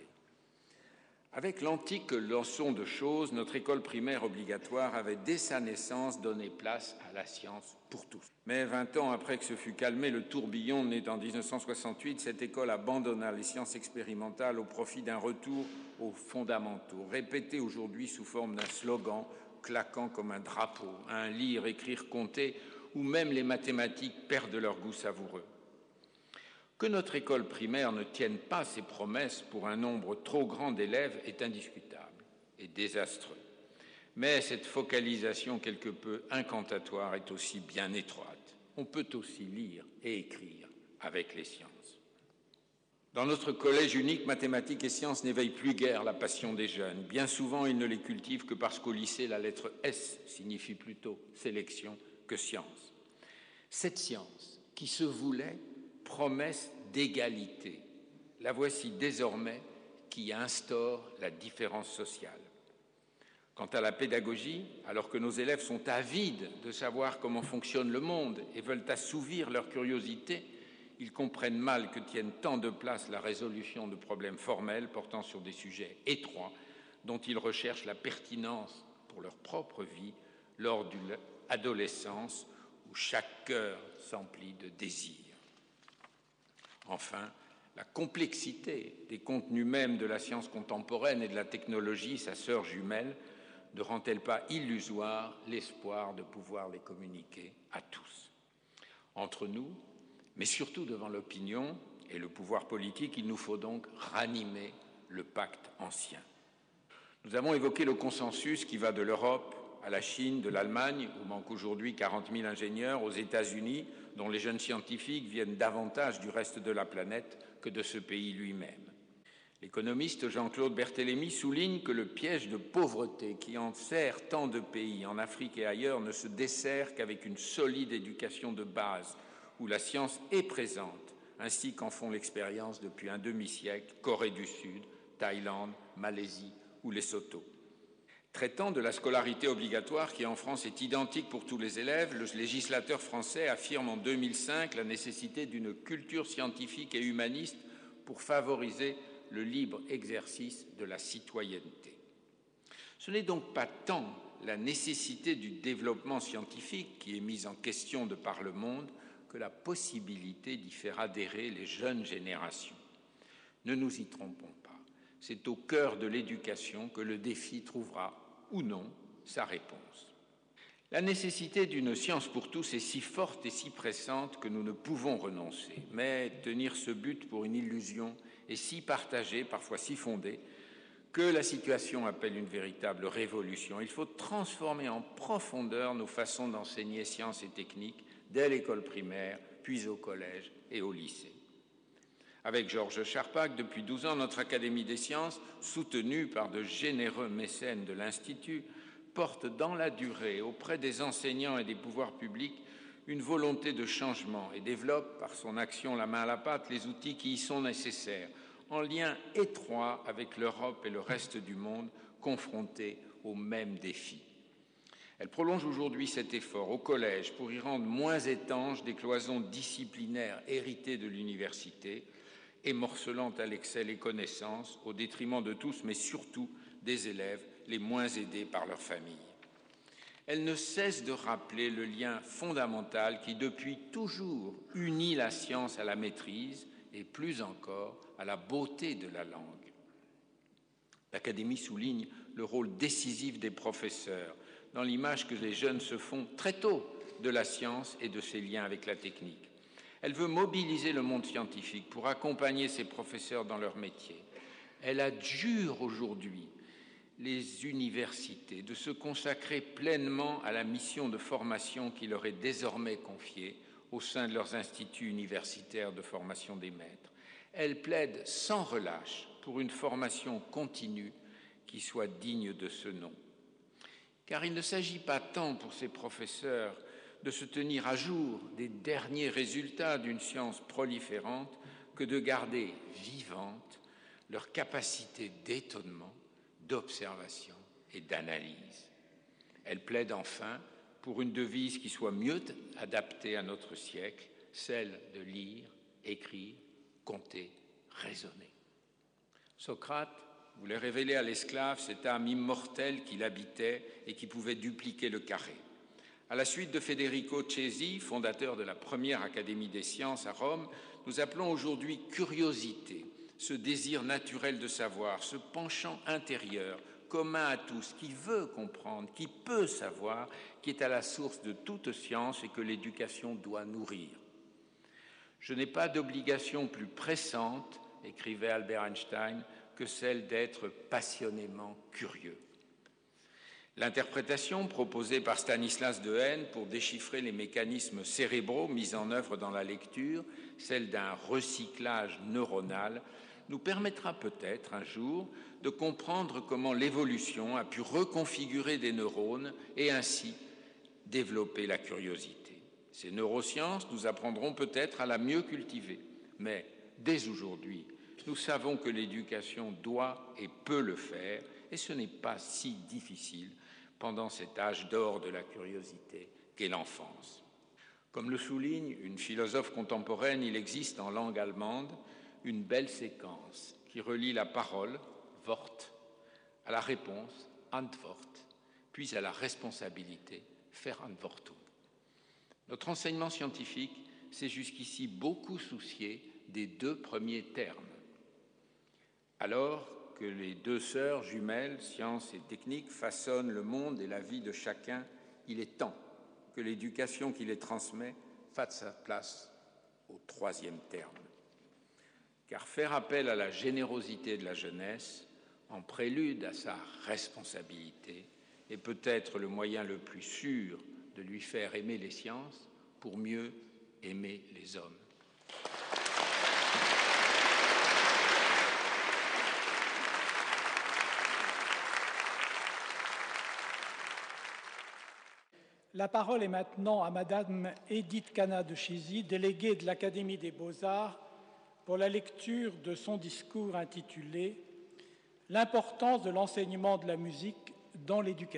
Speaker 5: Avec l'antique leçon de choses, notre école primaire obligatoire avait dès sa naissance donné place à la science pour tous. Mais 20 ans après que se fut calmé le tourbillon né en 1968, cette école abandonna les sciences expérimentales au profit d'un retour aux fondamentaux, répété aujourd'hui sous forme d'un slogan claquant comme un drapeau, un lire, écrire, compter, où même les mathématiques perdent leur goût savoureux. Que notre école primaire ne tienne pas ses promesses pour un nombre trop grand d'élèves est indiscutable et désastreux. Mais cette focalisation quelque peu incantatoire est aussi bien étroite. On peut aussi lire et écrire avec les sciences. Dans notre collège unique, mathématiques et sciences n'éveillent plus guère la passion des jeunes. Bien souvent, ils ne les cultivent que parce qu'au lycée, la lettre S signifie plutôt sélection que science. Cette science qui se voulait promesse d'égalité, la voici désormais qui instaure la différence sociale. Quant à la pédagogie, alors que nos élèves sont avides de savoir comment fonctionne le monde et veulent assouvir leur curiosité, ils comprennent mal que tienne tant de place la résolution de problèmes formels portant sur des sujets étroits dont ils recherchent la pertinence pour leur propre vie lors d'une adolescence où chaque cœur s'emplit de désirs. Enfin, la complexité des contenus mêmes de la science contemporaine et de la technologie, sa sœur jumelle, ne rend-elle pas illusoire l'espoir de pouvoir les communiquer à tous? Entre nous, mais surtout devant l'opinion et le pouvoir politique, il nous faut donc ranimer le pacte ancien. Nous avons évoqué le consensus qui va de l'Europe à la Chine, de l'Allemagne, où manquent aujourd'hui 40 000 ingénieurs, aux États-Unis, dont les jeunes scientifiques viennent davantage du reste de la planète que de ce pays lui-même. L'économiste Jean-Claude Berthélemy souligne que le piège de pauvreté qui enserre tant de pays en Afrique et ailleurs ne se dessert qu'avec une solide éducation de base, où la science est présente, ainsi qu'en font l'expérience depuis un demi-siècle Corée du Sud, Thaïlande, Malaisie ou Lesotho. Traitant de la scolarité obligatoire qui en France est identique pour tous les élèves, le législateur français affirme en 2005 la nécessité d'une culture scientifique et humaniste pour favoriser le libre exercice de la citoyenneté. Ce n'est donc pas tant la nécessité du développement scientifique qui est mise en question de par le monde que la possibilité d'y faire adhérer les jeunes générations. Ne nous y trompons pas. C'est au cœur de l'éducation que le défi trouvera, ou non, sa réponse. La nécessité d'une science pour tous est si forte et si pressante que nous ne pouvons renoncer. Mais tenir ce but pour une illusion est si partagé, parfois si fondé, que la situation appelle une véritable révolution. Il faut transformer en profondeur nos façons d'enseigner sciences et techniques dès l'école primaire, puis au collège et au lycée. Avec Georges Charpak, depuis 12 ans, notre Académie des sciences, soutenue par de généreux mécènes de l'Institut, porte dans la durée auprès des enseignants et des pouvoirs publics une volonté de changement et développe par son action la main à la pâte les outils qui y sont nécessaires, en lien étroit avec l'Europe et le reste du monde confrontés aux mêmes défis. Elle prolonge aujourd'hui cet effort au collège pour y rendre moins étanches des cloisons disciplinaires héritées de l'université, émorcelant à l'excès les connaissances au détriment de tous, mais surtout des élèves les moins aidés par leur famille. Elle ne cesse de rappeler le lien fondamental qui, depuis toujours, unit la science à la maîtrise et, plus encore, à la beauté de la langue. L'Académie souligne le rôle décisif des professeurs dans l'image que les jeunes se font très tôt de la science et de ses liens avec la technique. Elle veut mobiliser le monde scientifique pour accompagner ses professeurs dans leur métier. Elle adjure aujourd'hui les universités de se consacrer pleinement à la mission de formation qui leur est désormais confiée au sein de leurs instituts universitaires de formation des maîtres. Elle plaide sans relâche pour une formation continue qui soit digne de ce nom. Car il ne s'agit pas tant pour ces professeurs de se tenir à jour des derniers résultats d'une science proliférante que de garder vivante leur capacité d'étonnement, d'observation et d'analyse. Elle plaide enfin pour une devise qui soit mieux adaptée à notre siècle, celle de lire, écrire, compter, raisonner. Socrate voulait révéler à l'esclave cette âme immortelle qui l'habitait et qui pouvait dupliquer le carré. À la suite de Federico Cesi, fondateur de la première Académie des sciences à Rome, nous appelons aujourd'hui curiosité, ce désir naturel de savoir, ce penchant intérieur commun à tous, qui veut comprendre, qui peut savoir, qui est à la source de toute science et que l'éducation doit nourrir. Je n'ai pas d'obligation plus pressante, écrivait Albert Einstein, que celle d'être passionnément curieux. L'interprétation proposée par Stanislas Dehaene pour déchiffrer les mécanismes cérébraux mis en œuvre dans la lecture, celle d'un recyclage neuronal, nous permettra peut-être un jour de comprendre comment l'évolution a pu reconfigurer des neurones et ainsi développer la curiosité. Ces neurosciences nous apprendront peut-être à la mieux cultiver, mais dès aujourd'hui, nous savons que l'éducation doit et peut le faire, et ce n'est pas si difficile pendant cet âge d'or de la curiosité qu'est l'enfance. Comme le souligne une philosophe contemporaine, il existe en langue allemande une belle séquence qui relie la parole, Wort, à la réponse, Antwort, puis à la responsabilité, Verantwortung. Notre enseignement scientifique s'est jusqu'ici beaucoup soucié des deux premiers termes. Alors que les deux sœurs jumelles, sciences et techniques, façonnent le monde et la vie de chacun, il est temps que l'éducation qui les transmet fasse sa place au troisième terme. Car faire appel à la générosité de la jeunesse, en prélude à sa responsabilité, est peut-être le moyen le plus sûr de lui faire aimer les sciences pour mieux aimer les hommes.
Speaker 3: La parole est maintenant à Madame Edith Cana de Chizy, déléguée de l'Académie des Beaux-Arts, pour la lecture de son discours intitulé « L'importance de l'enseignement de la musique dans l'éducation ».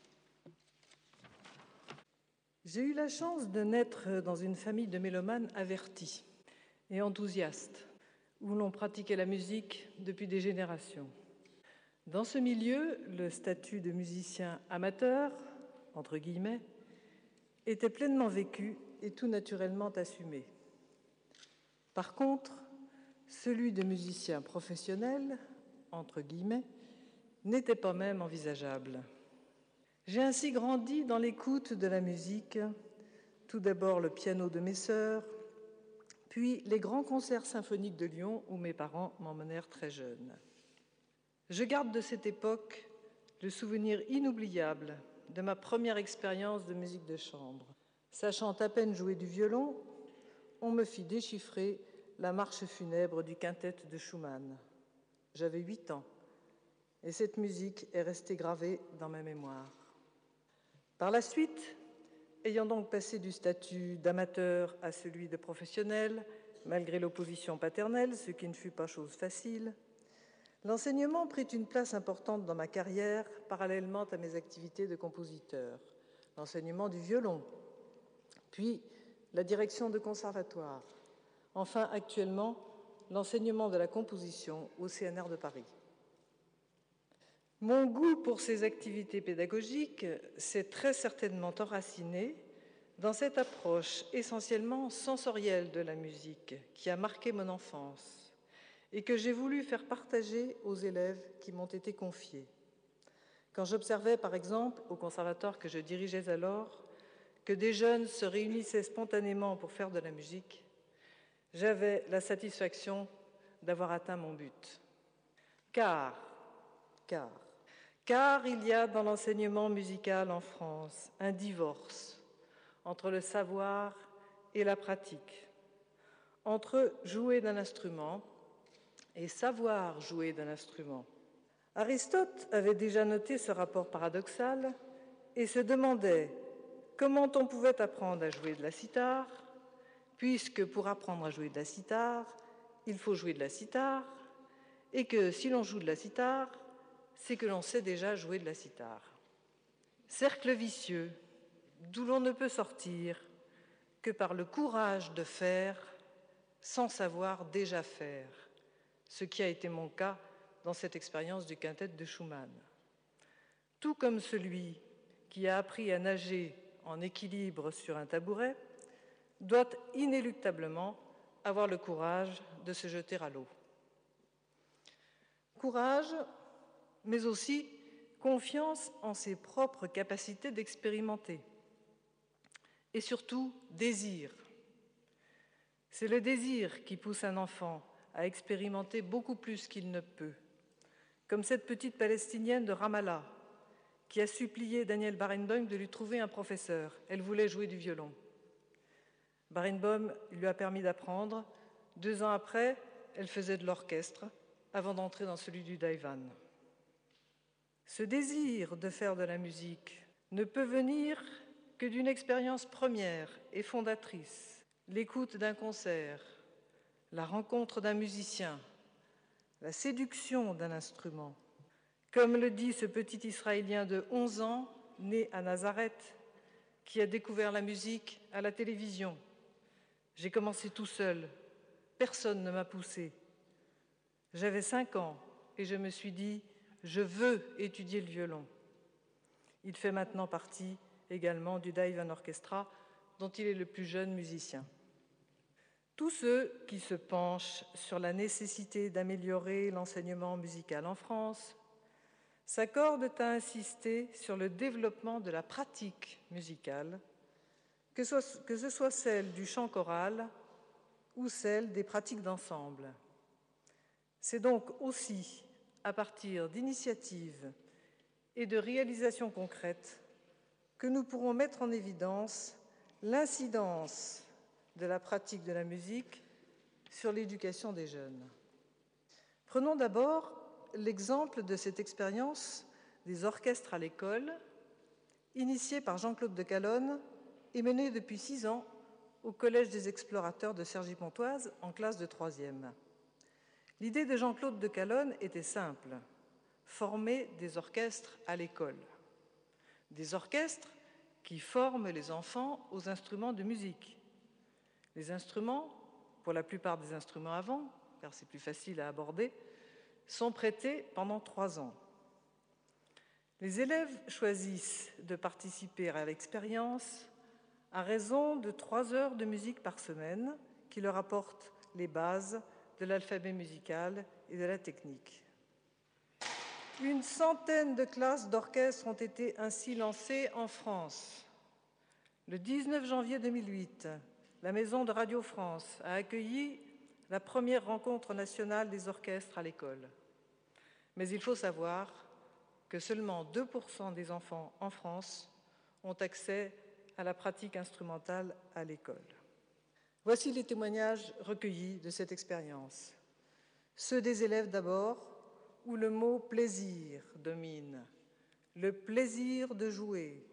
Speaker 6: J'ai eu la chance de naître dans une famille de mélomanes avertis et enthousiastes, où l'on pratiquait la musique depuis des générations. Dans ce milieu, le statut de musicien amateur, entre guillemets, était pleinement vécu et tout naturellement assumé. Par contre, celui de musicien professionnel, entre guillemets, n'était pas même envisageable. J'ai ainsi grandi dans l'écoute de la musique, tout d'abord le piano de mes sœurs, puis les grands concerts symphoniques de Lyon où mes parents m'emmenèrent très jeune. Je garde de cette époque le souvenir inoubliable de ma première expérience de musique de chambre. Sachant à peine jouer du violon, on me fit déchiffrer la marche funèbre du quintet de Schumann. J'avais 8 ans et cette musique est restée gravée dans ma mémoire. Par la suite, ayant donc passé du statut d'amateur à celui de professionnel, malgré l'opposition paternelle, ce qui ne fut pas chose facile, l'enseignement prit une place importante dans ma carrière, parallèlement à mes activités de compositeur. L'enseignement du violon, puis la direction de conservatoire, enfin actuellement l'enseignement de la composition au CNR de Paris. Mon goût pour ces activités pédagogiques s'est très certainement enraciné dans cette approche essentiellement sensorielle de la musique qui a marqué mon enfance et que j'ai voulu faire partager aux élèves qui m'ont été confiés. Quand j'observais, par exemple, au conservatoire que je dirigeais alors, que des jeunes se réunissaient spontanément pour faire de la musique, j'avais la satisfaction d'avoir atteint mon but. Car il y a dans l'enseignement musical en France un divorce entre le savoir et la pratique, entre jouer d'un instrument et savoir jouer d'un instrument. Aristote avait déjà noté ce rapport paradoxal et se demandait comment on pouvait apprendre à jouer de la cithare, puisque pour apprendre à jouer de la cithare, il faut jouer de la cithare, et que si l'on joue de la cithare, c'est que l'on sait déjà jouer de la cithare. Cercle vicieux, d'où l'on ne peut sortir que par le courage de faire sans savoir déjà faire, ce qui a été mon cas dans cette expérience du quintet de Schumann. Tout comme celui qui a appris à nager en équilibre sur un tabouret doit inéluctablement avoir le courage de se jeter à l'eau. Courage, mais aussi confiance en ses propres capacités d'expérimenter. Et surtout, désir. C'est le désir qui pousse un enfant à expérimenter beaucoup plus qu'il ne peut. Comme cette petite Palestinienne de Ramallah, qui a supplié Daniel Barenboim de lui trouver un professeur. Elle voulait jouer du violon. Barenboim lui a permis d'apprendre. 2 ans après, elle faisait de l'orchestre, avant d'entrer dans celui du Daivan. Ce désir de faire de la musique ne peut venir que d'une expérience première et fondatrice, l'écoute d'un concert, la rencontre d'un musicien, la séduction d'un instrument. Comme le dit ce petit Israélien de 11 ans, né à Nazareth, qui a découvert la musique à la télévision. J'ai commencé tout seul, personne ne m'a poussé. J'avais 5 ans et je me suis dit « je veux étudier le violon ». Il fait maintenant partie également du Daivan Orchestra, dont il est le plus jeune musicien. Tous ceux qui se penchent sur la nécessité d'améliorer l'enseignement musical en France s'accordent à insister sur le développement de la pratique musicale, que ce soit celle du chant choral ou celle des pratiques d'ensemble. C'est donc aussi à partir d'initiatives et de réalisations concrètes que nous pourrons mettre en évidence l'incidence de la pratique de la musique sur l'éducation des jeunes. Prenons d'abord l'exemple de cette expérience des orchestres à l'école, initiée par Jean-Claude de Calonne et menée depuis 6 ans au Collège des Explorateurs de Cergy-Pontoise en classe de 3e. L'idée de Jean-Claude de Calonne était simple, former des orchestres à l'école. Des orchestres qui forment les enfants aux instruments de musique. Les instruments, pour la plupart des instruments à vent, car c'est plus facile à aborder, sont prêtés pendant 3 ans. Les élèves choisissent de participer à l'expérience à raison de 3 heures de musique par semaine qui leur apportent les bases de l'alphabet musical et de la technique. Une centaine de classes d'orchestre ont été ainsi lancées en France. Le 19 janvier 2008, la Maison de Radio France a accueilli la première rencontre nationale des orchestres à l'école. Mais il faut savoir que seulement 2% des enfants en France ont accès à la pratique instrumentale à l'école. Voici les témoignages recueillis de cette expérience. Ceux des élèves d'abord, où le mot « plaisir » domine. Le plaisir de jouer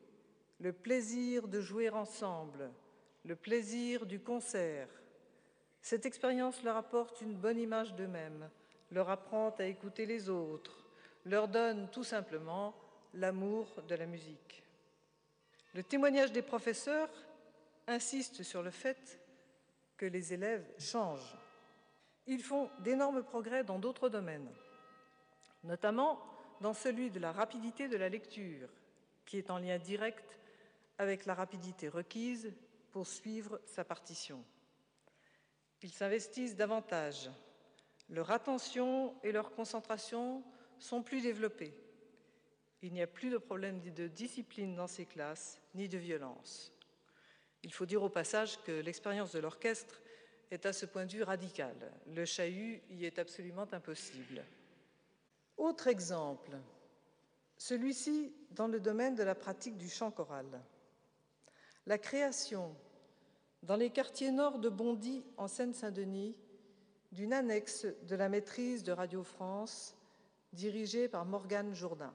Speaker 6: ensemble, le plaisir du concert. Cette expérience leur apporte une bonne image d'eux-mêmes, leur apprend à écouter les autres, leur donne tout simplement l'amour de la musique. Le témoignage des professeurs insiste sur le fait que les élèves changent. Ils font d'énormes progrès dans d'autres domaines, notamment dans celui de la rapidité de la lecture, qui est en lien direct avec la rapidité requise pour suivre sa partition. Ils s'investissent davantage. Leur attention et leur concentration sont plus développées. Il n'y a plus de problème de discipline dans ces classes, ni de violence. Il faut dire au passage que l'expérience de l'orchestre est à ce point de vue radicale. Le chahut y est absolument impossible. Autre exemple, celui-ci dans le domaine de la pratique du chant choral. La création, dans les quartiers nord de Bondy, en Seine-Saint-Denis, d'une annexe de la maîtrise de Radio France, dirigée par Morgane Jourdain.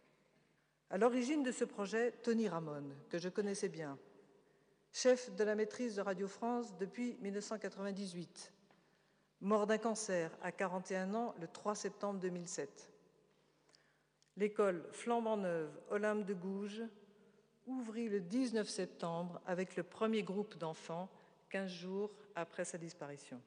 Speaker 6: À l'origine de ce projet, Tony Ramone, que je connaissais bien, chef de la maîtrise de Radio France depuis 1998, mort d'un cancer à 41 ans le 3 septembre 2007. L'école flambant neuve Olympe de Gouges ouvrit le 19 septembre avec le premier groupe d'enfants, 15 jours après sa disparition.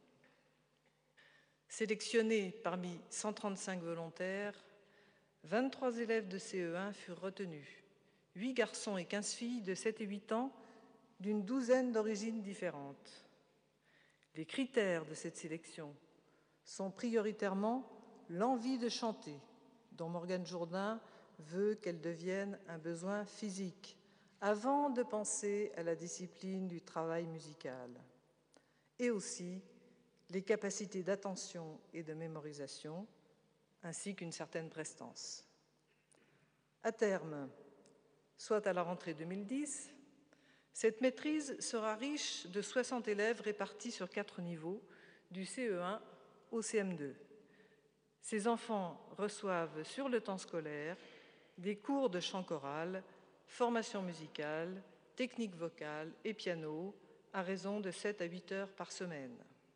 Speaker 6: Sélectionnés parmi 135 volontaires, 23 élèves de CE1 furent retenus, 8 garçons et 15 filles de 7 et 8 ans d'une douzaine d'origines différentes. Les critères de cette sélection sont prioritairement l'envie de chanter, dont Morgane Jourdain veut qu'elle devienne un besoin physique, avant de penser à la discipline du travail musical, et aussi les capacités d'attention et de mémorisation, ainsi qu'une certaine prestance. À terme, soit à la rentrée 2010, cette maîtrise sera riche de 60 élèves répartis sur 4 niveaux, du CE1 au CM2. Ces enfants reçoivent sur le temps scolaire des cours de chant choral, formation musicale, technique vocale et piano, à raison de 7 à 8 heures par semaine.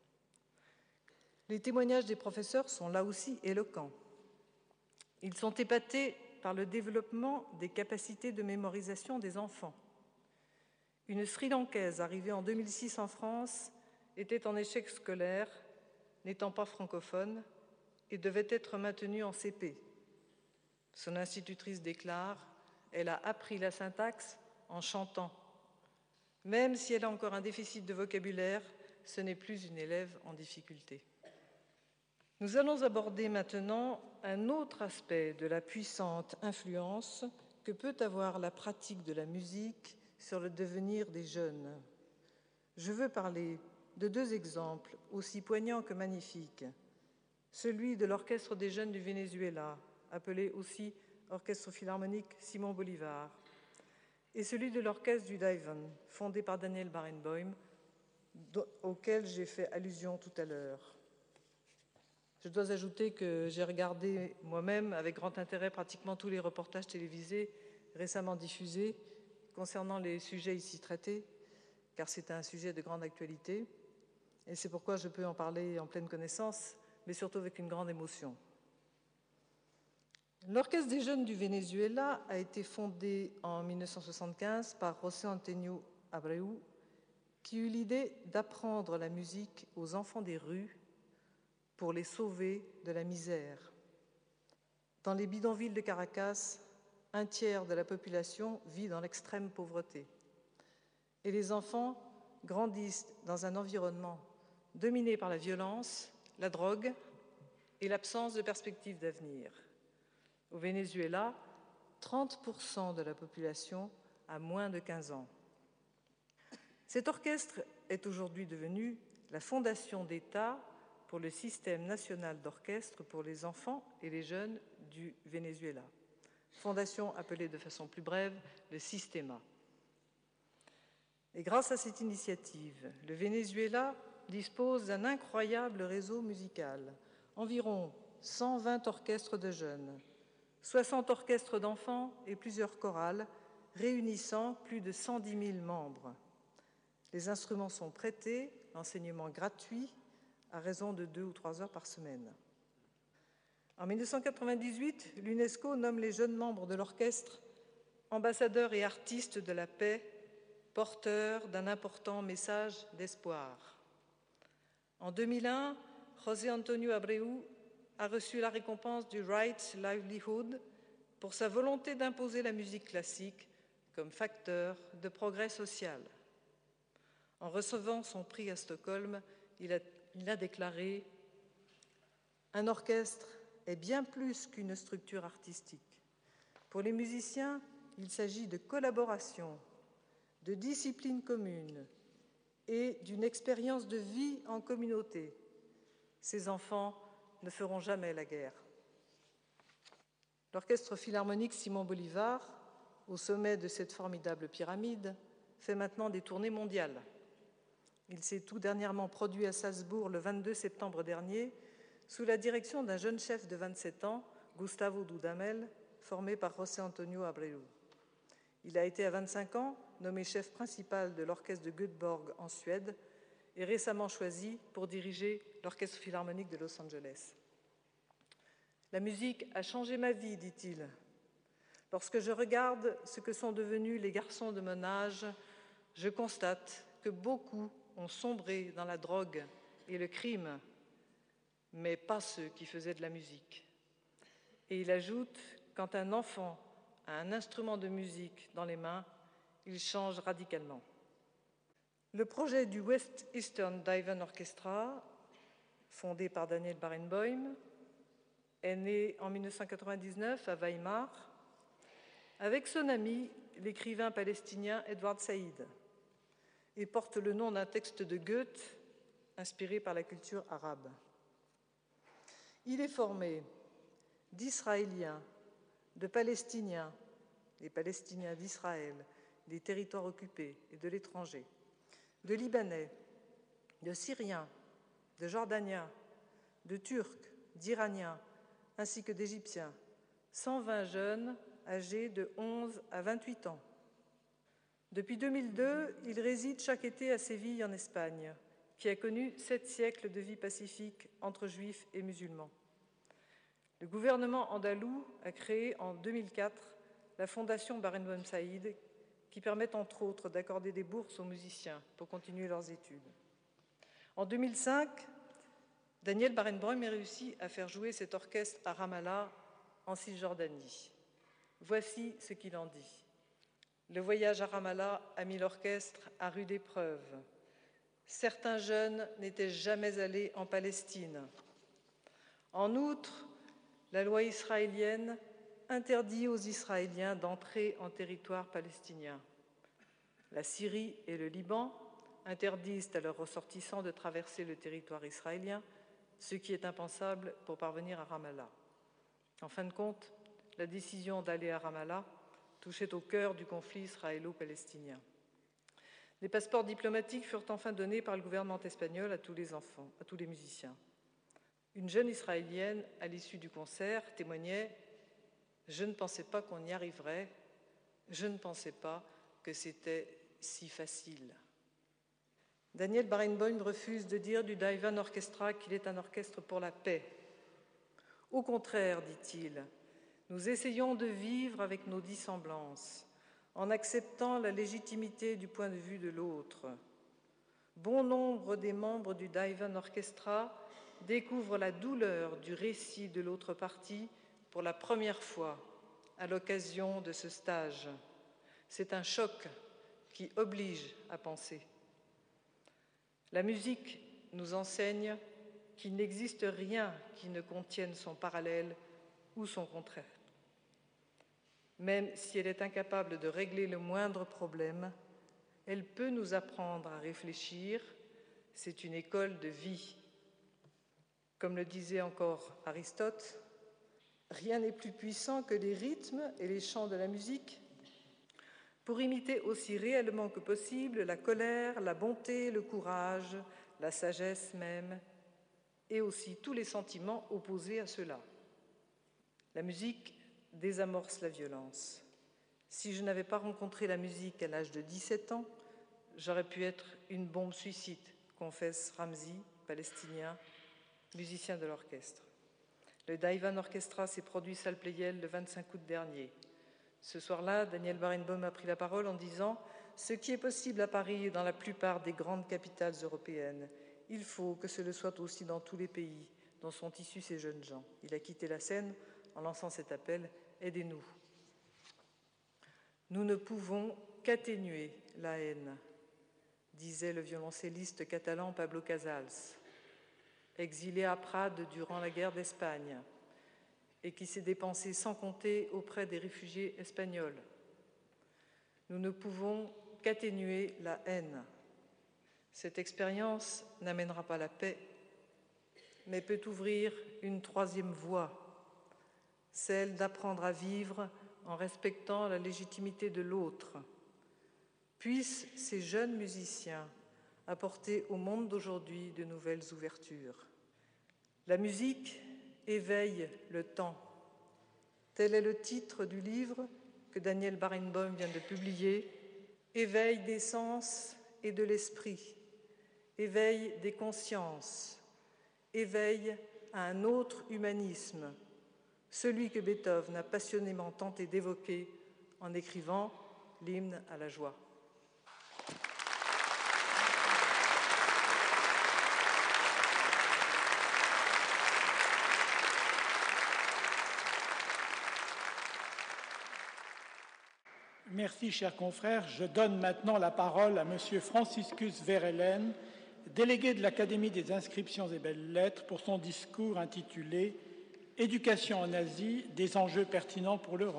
Speaker 6: Les témoignages des professeurs sont là aussi éloquents. Ils sont épatés par le développement des capacités de mémorisation des enfants. Une Sri Lankaise arrivée en 2006 en France était en échec scolaire, n'étant pas francophone, et devait être maintenue en CP. Son institutrice déclare « Elle a appris la syntaxe en chantant. Même si elle a encore un déficit de vocabulaire, ce n'est plus une élève en difficulté. » Nous allons aborder maintenant un autre aspect de la puissante influence que peut avoir la pratique de la musique sur le devenir des jeunes. Je veux parler de 2 exemples aussi poignants que magnifiques. Celui de l'Orchestre des jeunes du Venezuela, appelé aussi Orchestre philharmonique Simon Bolivar, et celui de l'Orchestre du Devon, fondé par Daniel Barenboim, auquel j'ai fait allusion tout à l'heure. Je dois ajouter que j'ai regardé moi-même avec grand intérêt pratiquement tous les reportages télévisés récemment diffusés concernant les sujets ici traités, car c'est un sujet de grande actualité, et c'est pourquoi je peux en parler en pleine connaissance, mais surtout avec une grande émotion. L'Orchestre des jeunes du Venezuela a été fondé en 1975 par José Antonio Abreu, qui eut l'idée d'apprendre la musique aux enfants des rues pour les sauver de la misère. Dans les bidonvilles de Caracas, 1/3 de la population vit dans l'extrême pauvreté. Et les enfants grandissent dans un environnement dominé par la violence, la drogue et l'absence de perspectives d'avenir. Au Venezuela, 30% de la population a moins de 15 ans. Cet orchestre est aujourd'hui devenu la fondation d'État pour le système national d'orchestre pour les enfants et les jeunes du Venezuela. Fondation appelée de façon plus brève le Sistema. Et grâce à cette initiative, le Venezuela dispose d'un incroyable réseau musical. Environ 120 orchestres de jeunes, 60 orchestres d'enfants et plusieurs chorales, réunissant plus de 110 000 membres. Les instruments sont prêtés, l'enseignement gratuit, à raison de 2 ou 3 heures par semaine. En 1998, l'UNESCO nomme les jeunes membres de l'orchestre ambassadeurs et artistes de la paix, porteurs d'un important message d'espoir. En 2001, José Antonio Abreu a reçu la récompense du Right Livelihood pour sa volonté d'imposer la musique classique comme facteur de progrès social. En recevant son prix à Stockholm, il a déclaré « Un orchestre est bien plus qu'une structure artistique. Pour les musiciens, il s'agit de collaboration, de discipline commune et d'une expérience de vie en communauté. Ces enfants ne feront jamais la guerre. » L'Orchestre philharmonique Simon Bolivar, au sommet de cette formidable pyramide, fait maintenant des tournées mondiales. Il s'est tout dernièrement produit à Salzbourg le 22 septembre dernier, sous la direction d'un jeune chef de 27 ans, Gustavo Dudamel, formé par José Antonio Abreu. Il a été à 25 ans nommé chef principal de l'orchestre de Göteborg en Suède et récemment choisi pour diriger l'Orchestre philharmonique de Los Angeles. La musique a changé ma vie, dit-il. Lorsque je regarde ce que sont devenus les garçons de mon âge, je constate que beaucoup ont sombré dans la drogue et le crime, mais pas ceux qui faisaient de la musique. Et il ajoute, quand un enfant a un instrument de musique dans les mains, il change radicalement. Le projet du West Eastern Divan Orchestra, fondé par Daniel Barenboim, est né en 1999 à Weimar, avec son ami, l'écrivain palestinien Edward Saïd, et porte le nom d'un texte de Goethe, inspiré par la culture arabe. Il est formé d'Israéliens, de Palestiniens, des Palestiniens d'Israël, des territoires occupés et de l'étranger, de Libanais, de Syriens, de Jordaniens, de Turcs, d'Iraniens, ainsi que d'Égyptiens, 120 jeunes âgés de 11 à 28 ans. Depuis 2002, il réside chaque été à Séville, en Espagne, qui a connu 7 siècles de vie pacifique entre juifs et musulmans. Le gouvernement andalou a créé en 2004 la Fondation Barenboim Saïd, qui permet entre autres d'accorder des bourses aux musiciens pour continuer leurs études. En 2005, Daniel Barenboim a réussi à faire jouer cet orchestre à Ramallah, en Cisjordanie. Voici ce qu'il en dit. Le voyage à Ramallah a mis l'orchestre à rude épreuve. Certains jeunes n'étaient jamais allés en Palestine. En outre, la loi israélienne interdit aux Israéliens d'entrer en territoire palestinien. La Syrie et le Liban interdisent à leurs ressortissants de traverser le territoire israélien, ce qui est impensable pour parvenir à Ramallah. En fin de compte, la décision d'aller à Ramallah touchait au cœur du conflit israélo-palestinien. Les passeports diplomatiques furent enfin donnés par le gouvernement espagnol à tous les musiciens. Une jeune Israélienne, à l'issue du concert, témoignait « Je ne pensais pas qu'on y arriverait, je ne pensais pas que c'était si facile ». Daniel Barenboim refuse de dire du Divan Orchestra qu'il est un orchestre pour la paix. Au contraire, dit-il, nous essayons de vivre avec nos dissemblances, en acceptant la légitimité du point de vue de l'autre. Bon nombre des membres du Divan Orchestra découvrent la douleur du récit de l'autre partie pour la première fois à l'occasion de ce stage. C'est un choc qui oblige à penser. La musique nous enseigne qu'il n'existe rien qui ne contienne son parallèle ou son contraire. Même si elle est incapable de régler le moindre problème, elle peut nous apprendre à réfléchir. C'est une école de vie. Comme le disait encore Aristote, rien n'est plus puissant que les rythmes et les chants de la musique pour imiter aussi réellement que possible la colère, la bonté, le courage, la sagesse même, et aussi tous les sentiments opposés à cela. La musique désamorce la violence. Si je n'avais pas rencontré la musique à l'âge de 17 ans, j'aurais pu être une bombe suicide, confesse Ramzi, palestinien, musicien de l'orchestre. Le Divan Orchestra s'est produit salle Pleyel le 25 août dernier. Ce soir-là, Daniel Barenboim a pris la parole en disant « Ce qui est possible à Paris et dans la plupart des grandes capitales européennes, il faut que ce le soit aussi dans tous les pays dont sont issus ces jeunes gens. Il a quitté la scène en lançant cet appel « Aidez-nous ». Nous ne pouvons qu'atténuer la haine, disait le violoncelliste catalan Pablo Casals, exilé à Prades durant la guerre d'Espagne et qui s'est dépensé sans compter auprès des réfugiés espagnols. Nous ne pouvons qu'atténuer la haine. Cette expérience n'amènera pas la paix, mais peut ouvrir une troisième voie, celle d'apprendre à vivre en respectant la légitimité de l'autre. Puissent ces jeunes musiciens apporter au monde d'aujourd'hui de nouvelles ouvertures. La musique éveille le temps. Tel est le titre du livre que Daniel Barenboim vient de publier, Éveil des sens et de l'esprit, éveil des consciences, éveil à un autre humanisme, celui que Beethoven a passionnément tenté d'évoquer en écrivant l'hymne à la joie.
Speaker 3: Merci, chers confrères. Je donne maintenant la parole à M. Franciscus Verhelen, délégué de l'Académie des inscriptions et belles-lettres, pour son discours intitulé « Éducation en Asie, des enjeux pertinents pour l'Europe ».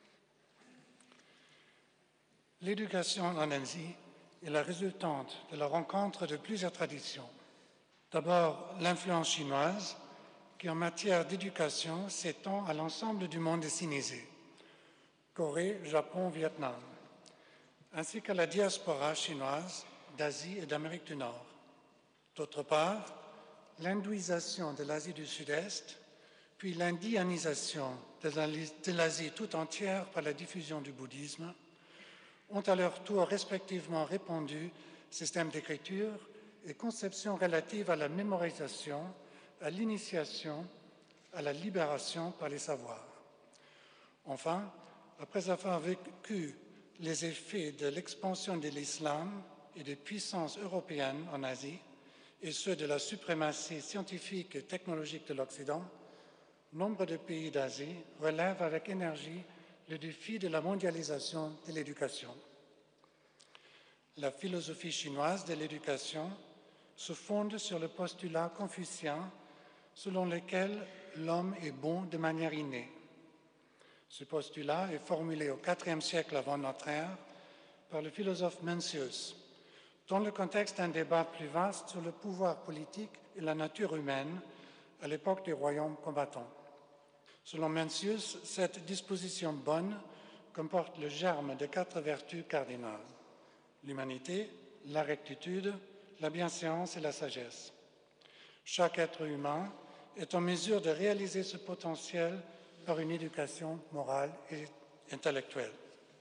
Speaker 7: L'éducation en Asie est la résultante de la rencontre de plusieurs traditions. D'abord, l'influence chinoise, qui en matière d'éducation s'étend à l'ensemble du monde sinisé, Corée, Japon, Vietnam, ainsi qu'à la diaspora chinoise d'Asie et d'Amérique du Nord. D'autre part, l'hindouisation de l'Asie du Sud-Est, puis l'indianisation de l'Asie tout entière par la diffusion du bouddhisme, ont à leur tour respectivement répandu systèmes d'écriture et conceptions relatives à la mémorisation, à l'initiation, à la libération par les savoirs. Enfin, après avoir vécu les effets de l'expansion de l'islam et des puissances européennes en Asie, et ceux de la suprématie scientifique et technologique de l'Occident, nombre de pays d'Asie relèvent avec énergie le défi de la mondialisation de l'éducation. La philosophie chinoise de l'éducation se fonde sur le postulat confucien selon lequel l'homme est bon de manière innée. Ce postulat est formulé au IVe siècle avant notre ère par le philosophe Mencius, dans le contexte d'un débat plus vaste sur le pouvoir politique et la nature humaine à l'époque des royaumes combattants. Selon Mencius, cette disposition bonne comporte le germe de 4 vertus cardinales: l'humanité, la rectitude, la bienséance et la sagesse. Chaque être humain est en mesure de réaliser ce potentiel par une éducation morale et intellectuelle.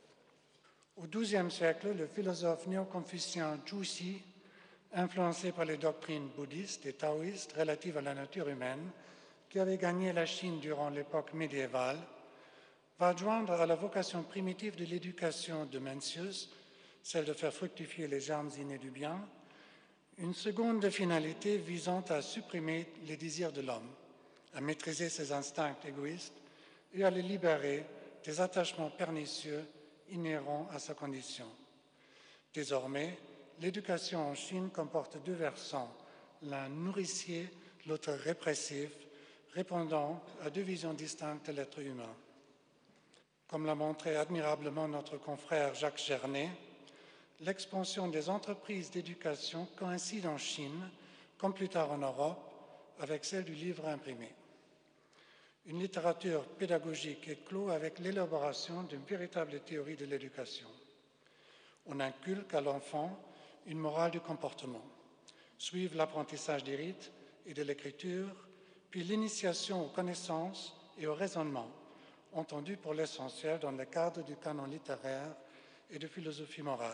Speaker 7: Au XIIe siècle, le philosophe néo-confucien Zhu Xi, influencé par les doctrines bouddhistes et taoïstes relatives à la nature humaine, qui avait gagné la Chine durant l'époque médiévale, va joindre à la vocation primitive de l'éducation de Mencius, celle de faire fructifier les germes innés du bien, une seconde finalité visant à supprimer les désirs de l'homme, à maîtriser ses instincts égoïstes et à le libérer des attachements pernicieux inhérents à sa condition. Désormais, l'éducation en Chine comporte 2 versants, l'un nourricier, l'autre répressif, répondant à 2 visions distinctes de l'être humain. Comme l'a montré admirablement notre confrère Jacques Gernet, l'expansion des entreprises d'éducation coïncide en Chine, comme plus tard en Europe, avec celle du livre imprimé. Une littérature pédagogique éclot avec l'élaboration d'une véritable théorie de l'éducation. On inculque à l'enfant une morale du comportement, suivent l'apprentissage des rites et de l'écriture, puis l'initiation aux connaissances et au raisonnement, entendu pour l'essentiel dans le cadre du canon littéraire et de philosophie morale.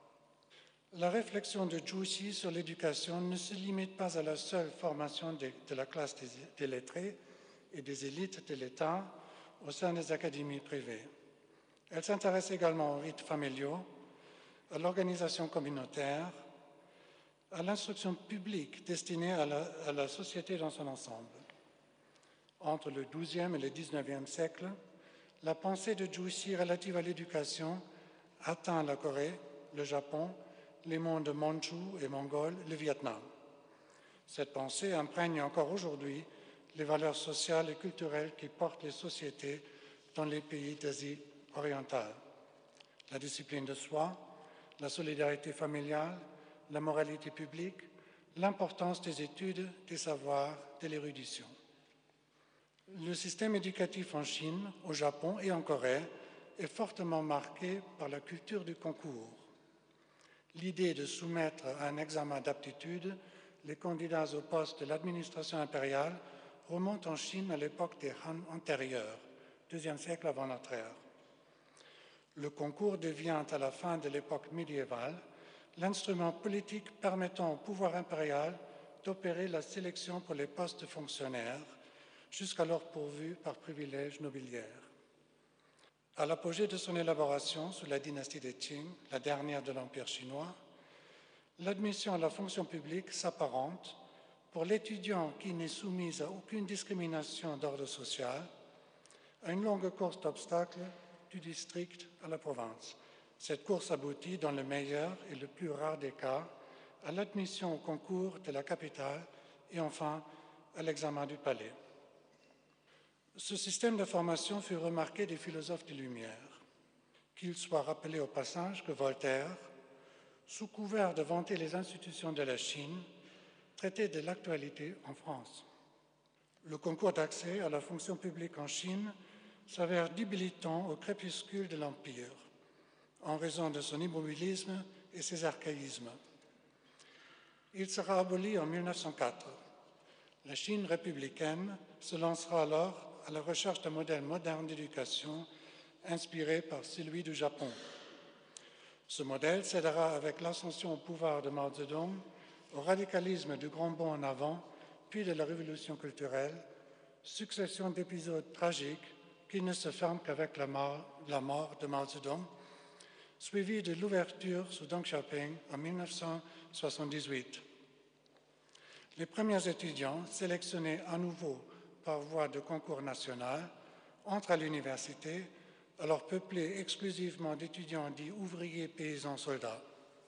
Speaker 7: La réflexion de Zhu Xi sur l'éducation ne se limite pas à la seule formation de la classe des lettrés et des élites de l'État au sein des académies privées. Elle s'intéresse également aux rites familiaux, à l'organisation communautaire, à l'instruction publique destinée à la société dans son ensemble. Entre le XIIe et le XIXe siècle, la pensée de Juche relative à l'éducation atteint la Corée, le Japon, les mondes mandchous et mongols, le Vietnam. Cette pensée imprègne encore aujourd'hui les valeurs sociales et culturelles qui portent les sociétés dans les pays d'Asie orientale. La discipline de soi, la solidarité familiale, la moralité publique, l'importance des études, des savoirs, de l'érudition. Le système éducatif en Chine, au Japon et en Corée est fortement marqué par la culture du concours. L'idée de soumettre à un examen d'aptitude les candidats au poste de l'administration impériale remonte en Chine à l'époque des Han antérieures, deuxième siècle avant notre ère. Le concours devient à la fin de l'époque médiévale l'instrument politique permettant au pouvoir impérial d'opérer la sélection pour les postes de fonctionnaires, jusqu'alors pourvus par privilège nobiliaire. À l'apogée de son élaboration sous la dynastie des Qing, la dernière de l'Empire chinois, l'admission à la fonction publique s'apparente, pour l'étudiant qui n'est soumis à aucune discrimination d'ordre social, à une longue course d'obstacles du district à la province. Cette course aboutit, dans le meilleur et le plus rare des cas, à l'admission au concours de la capitale et enfin à l'examen du palais. Ce système de formation fut remarqué des philosophes des Lumières, qu'il soit rappelé au passage que Voltaire, sous couvert de vanter les institutions de la Chine, traitait de l'actualité en France. Le concours d'accès à la fonction publique en Chine s'avère débilitant au crépuscule de l'Empire, en raison de son immobilisme et ses archaïsmes. Il sera aboli en 1904. La Chine républicaine se lancera alors à la recherche d'un modèle moderne d'éducation inspiré par celui du Japon. Ce modèle cédera avec l'ascension au pouvoir de Mao Zedong au radicalisme du grand bond en avant, puis de la révolution culturelle, succession d'épisodes tragiques qui ne se ferment qu'avec la mort de Mao Zedong, suivi de l'ouverture sous Deng Xiaoping en 1978. Les premiers étudiants, sélectionnés à nouveau par voie de concours national, entrent à l'université, alors peuplée exclusivement d'étudiants dits ouvriers, paysans, soldats.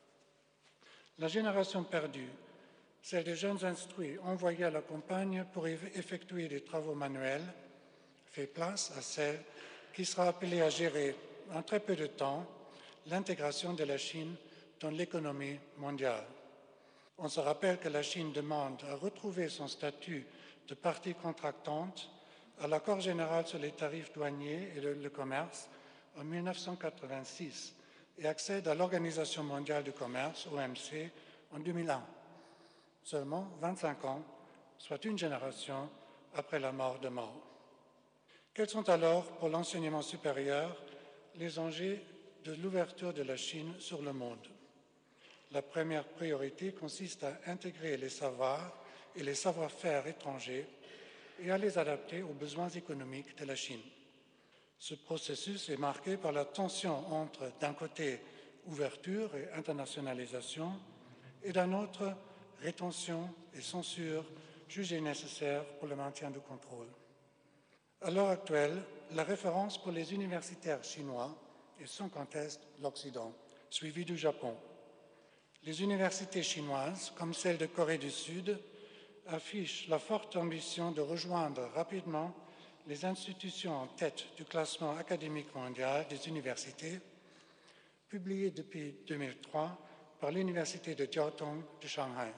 Speaker 7: La génération perdue, celle des jeunes instruits envoyés à la campagne pour effectuer des travaux manuels, fait place à celle qui sera appelée à gérer en très peu de temps l'intégration de la Chine dans l'économie mondiale. On se rappelle que la Chine demande à retrouver son statut de partie contractante à l'accord général sur les tarifs douaniers et le commerce en 1986 et accède à l'Organisation mondiale du commerce, OMC, en 2001, seulement 25 ans, soit une génération après la mort de Mao. Quels sont alors, pour l'enseignement supérieur, les enjeux de l'ouverture de la Chine sur le monde? La première priorité consiste à intégrer les savoirs et les savoir-faire étrangers et à les adapter aux besoins économiques de la Chine. Ce processus est marqué par la tension entre, d'un côté, ouverture et internationalisation, et d'un autre, rétention et censure jugées nécessaires pour le maintien du contrôle. À l'heure actuelle, la référence pour les universitaires chinois est sans conteste l'Occident, suivi du Japon. Les universités chinoises, comme celle de Corée du Sud, affichent la forte ambition de rejoindre rapidement les institutions en tête du classement académique mondial des universités, publié depuis 2003 par l'Université de Jiaotong de Shanghai.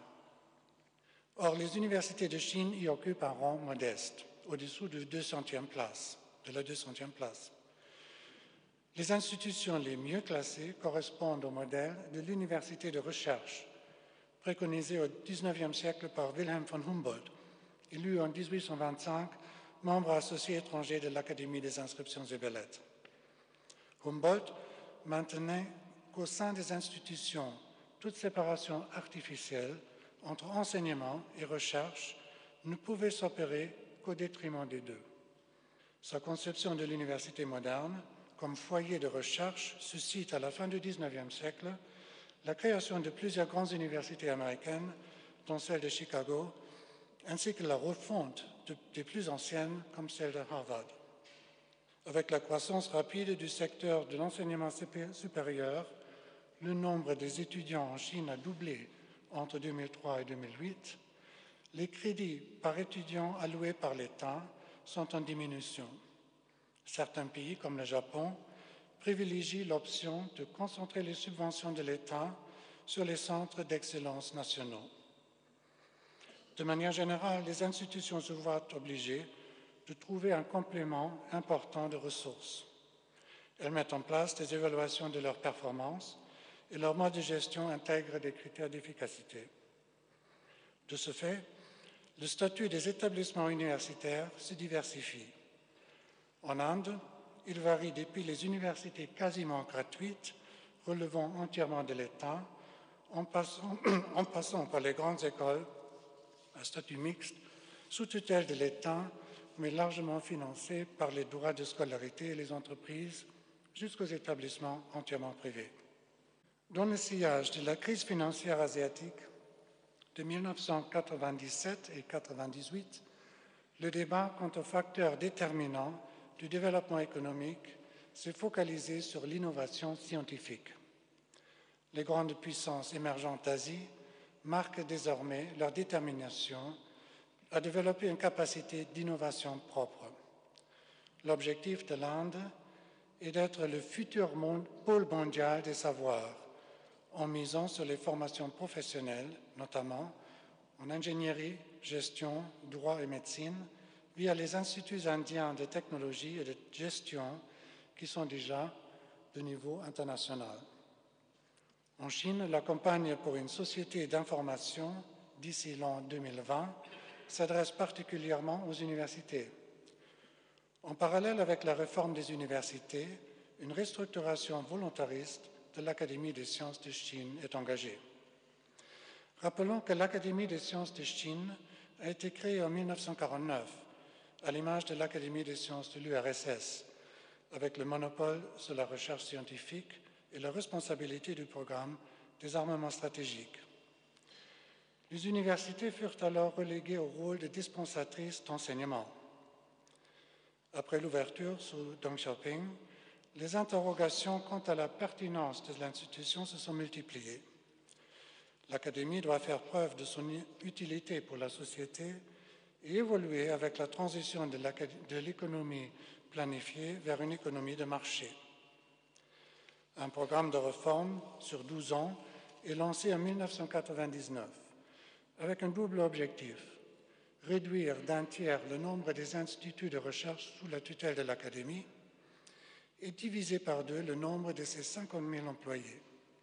Speaker 7: Or, les universités de Chine y occupent un rang modeste, au-dessous de la 200e place. Les institutions les mieux classées correspondent au modèle de l'université de recherche, préconisée au XIXe siècle par Wilhelm von Humboldt, élu en 1825 membre associé étranger de l'Académie des inscriptions et belles-lettres. Humboldt maintenait qu'au sein des institutions, toute séparation artificielle entre enseignement et recherche ne pouvait s'opérer qu'au détriment des deux. Sa conception de l'université moderne comme foyer de recherche suscite à la fin du XIXe siècle la création de plusieurs grandes universités américaines, dont celle de Chicago, ainsi que la refonte des plus anciennes, comme celle de Harvard. Avec la croissance rapide du secteur de l'enseignement supérieur, le nombre des étudiants en Chine a doublé entre 2003 et 2008. Les crédits par étudiant alloués par l'État sont en diminution. Certains pays, comme le Japon, privilégient l'option de concentrer les subventions de l'État sur les centres d'excellence nationaux. De manière générale, les institutions se voient obligées de trouver un complément important de ressources. Elles mettent en place des évaluations de leurs performances et leur mode de gestion intègre des critères d'efficacité. De ce fait, le statut des établissements universitaires se diversifie. En Inde, il varie depuis les universités quasiment gratuites, relevant entièrement de l'État, en passant par les grandes écoles à statut mixte, sous tutelle de l'État, mais largement financées par les droits de scolarité et les entreprises, jusqu'aux établissements entièrement privés. Dans le sillage de la crise financière asiatique de 1997 et 1998, le débat quant aux facteurs déterminants du développement économique s'est focalisé sur l'innovation scientifique. Les grandes puissances émergentes d'Asie marquent désormais leur détermination à développer une capacité d'innovation propre. L'objectif de l'Inde est d'être le futur pôle mondial des savoirs, en misant sur les formations professionnelles, notamment en ingénierie, gestion, droit et médecine, via les instituts indiens de technologie et de gestion qui sont déjà de niveau international. En Chine, la campagne pour une société d'information d'ici l'an 2020 s'adresse particulièrement aux universités. En parallèle avec la réforme des universités, une restructuration volontariste de l'Académie des sciences de Chine est engagée. Rappelons que l'Académie des sciences de Chine a été créée en 1949, à l'image de l'Académie des sciences de l'URSS, avec le monopole sur la recherche scientifique et la responsabilité du programme des armements stratégiques. Les universités furent alors reléguées au rôle de dispensatrices d'enseignement. Après l'ouverture sous Deng Xiaoping, les interrogations quant à la pertinence de l'institution se sont multipliées. L'Académie doit faire preuve de son utilité pour la société et évoluer avec la transition de l'économie planifiée vers une économie de marché. Un programme de réforme sur 12 ans est lancé en 1999 avec un double objectif: réduire d'un tiers le nombre des instituts de recherche sous la tutelle de l'Académie et diviser par 2 le nombre de ses 50 000 employés.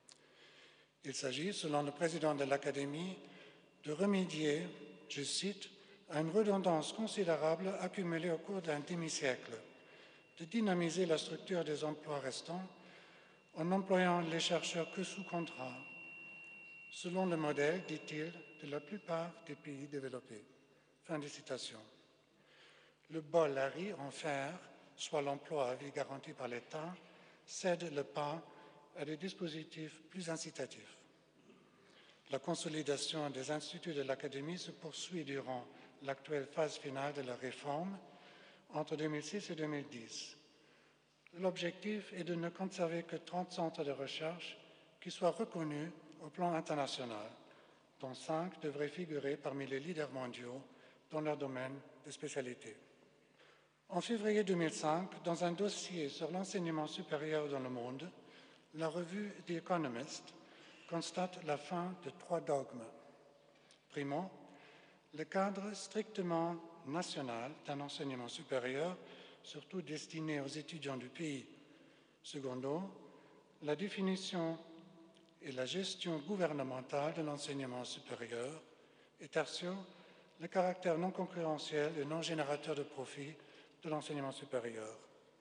Speaker 7: Il s'agit, selon le président de l'Académie, de remédier, je cite, à une redondance considérable accumulée au cours d'un demi-siècle, de dynamiser la structure des emplois restants en n'employant les chercheurs que sous contrat, selon le modèle, dit-il, de la plupart des pays développés. Fin de citation. Le bol à riz en fer, soit l'emploi à vie garanti par l'État, cède le pas à des dispositifs plus incitatifs. La consolidation des instituts de l'Académie se poursuit durant l'actuelle phase finale de la réforme entre 2006 et 2010. L'objectif est de ne conserver que 30 centres de recherche qui soient reconnus au plan international, dont 5 devraient figurer parmi les leaders mondiaux dans leur domaine de spécialité. En février 2005, dans un dossier sur l'enseignement supérieur dans le monde, la revue The Economist constate la fin de 3 dogmes. Primo, le cadre strictement national d'un enseignement supérieur, surtout destiné aux étudiants du pays. Secondo, la définition et la gestion gouvernementale de l'enseignement supérieur. Et tertio, le caractère non concurrentiel et non générateur de profit de l'enseignement supérieur.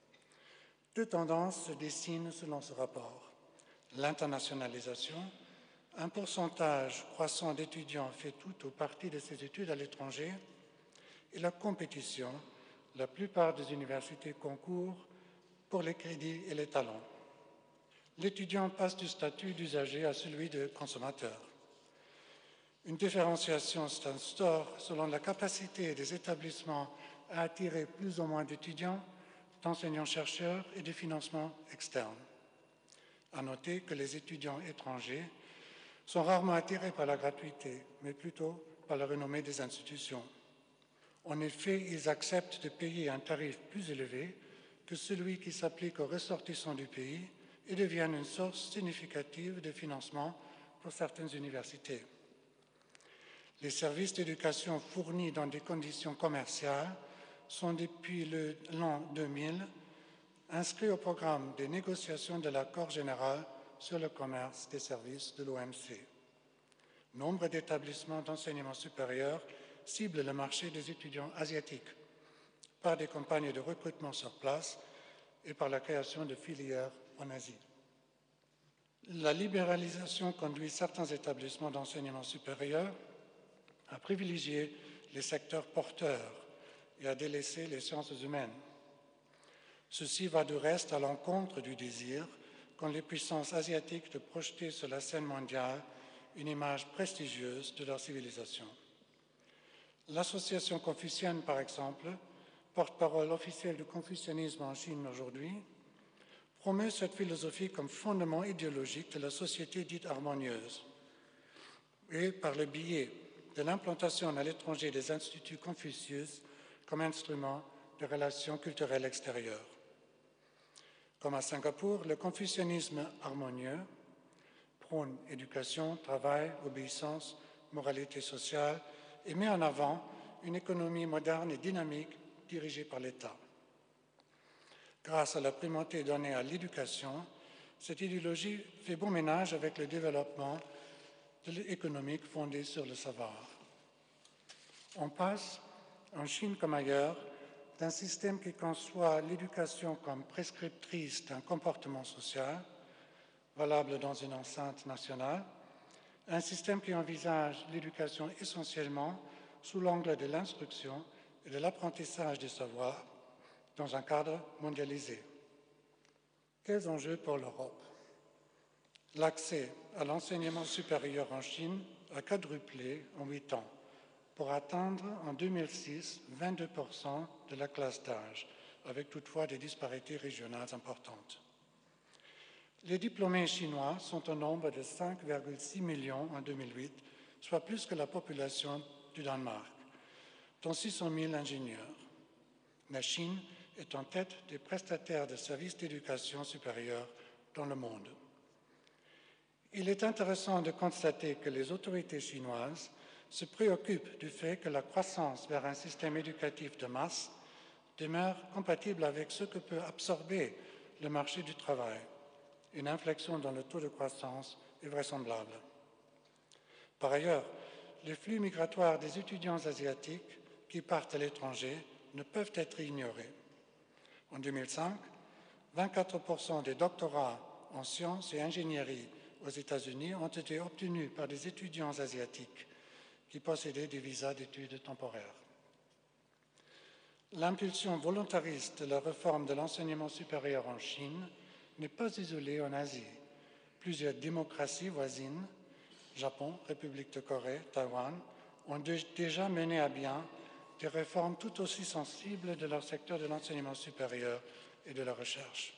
Speaker 7: 2 tendances se dessinent selon ce rapport. L'internationalisation, un pourcentage croissant d'étudiants fait tout ou partie de ces études à l'étranger, et la compétition, la plupart des universités concourent pour les crédits et les talents. l'étudiant passe du statut d'usager à celui de consommateur. Une différenciation s'instaure selon la capacité des établissements à attirer plus ou moins d'étudiants, d'enseignants-chercheurs et de financements externes. À noter que les étudiants étrangers sont rarement attirés par la gratuité, mais plutôt par la renommée des institutions. En effet, ils acceptent de payer un tarif plus élevé que celui qui s'applique aux ressortissants du pays et deviennent une source significative de financement pour certaines universités. Les services d'éducation fournis dans des conditions commerciales sont depuis l'an 2000 inscrits au programme des négociations de l'accord général sur le commerce des services de l'OMC. Nombre d'établissements d'enseignement supérieur ciblent le marché des étudiants asiatiques par des campagnes de recrutement sur place et par la création de filières en Asie. La libéralisation conduit certains établissements d'enseignement supérieur à privilégier les secteurs porteurs et à délaisser les sciences humaines. Ceci va du reste à l'encontre du désir qu'ont les puissances asiatiques de projeter sur la scène mondiale une image prestigieuse de leur civilisation. L'Association confucienne, par exemple, porte-parole officielle du confucianisme en Chine aujourd'hui, promeut cette philosophie comme fondement idéologique de la société dite harmonieuse et par le biais de l'implantation à l'étranger des instituts Confucius comme instrument de relations culturelles extérieures. Comme à Singapour, le confucianisme harmonieux prône éducation, travail, obéissance, moralité sociale et met en avant une économie moderne et dynamique dirigée par l'État. Grâce à la primauté donnée à l'éducation, cette idéologie fait bon ménage avec le développement économique fondé sur le savoir. On passe, en Chine comme ailleurs, d'un système qui conçoit l'éducation comme prescriptrice d'un comportement social, valable dans une enceinte nationale, à un système qui envisage l'éducation essentiellement sous l'angle de l'instruction et de l'apprentissage des savoirs dans un cadre mondialisé. Quels enjeux pour l'Europe? L'accès à l'enseignement supérieur en Chine a quadruplé en 8 ans, pour atteindre en 2006 22% de la classe d'âge, avec toutefois des disparités régionales importantes. Les diplômés chinois sont au nombre de 5,6 millions en 2008, soit plus que la population du Danemark, dont 600 000 ingénieurs. La Chine est en tête des prestataires de services d'éducation supérieure dans le monde. Il est intéressant de constater que les autorités chinoises se préoccupent du fait que la croissance vers un système éducatif de masse demeure compatible avec ce que peut absorber le marché du travail. Une inflexion dans le taux de croissance est vraisemblable. Par ailleurs, les flux migratoires des étudiants asiatiques qui partent à l'étranger ne peuvent être ignorés. En 2005, 24% des doctorats en sciences et ingénierie aux États-Unis ont été obtenus par des étudiants asiatiques qui possédaient des visas d'études temporaires. L'impulsion volontariste de la réforme de l'enseignement supérieur en Chine n'est pas isolée en Asie. Plusieurs démocraties voisines, Japon, République de Corée, Taïwan, ont déjà mené à bien des réformes tout aussi sensibles de leur secteur de l'enseignement supérieur et de la recherche.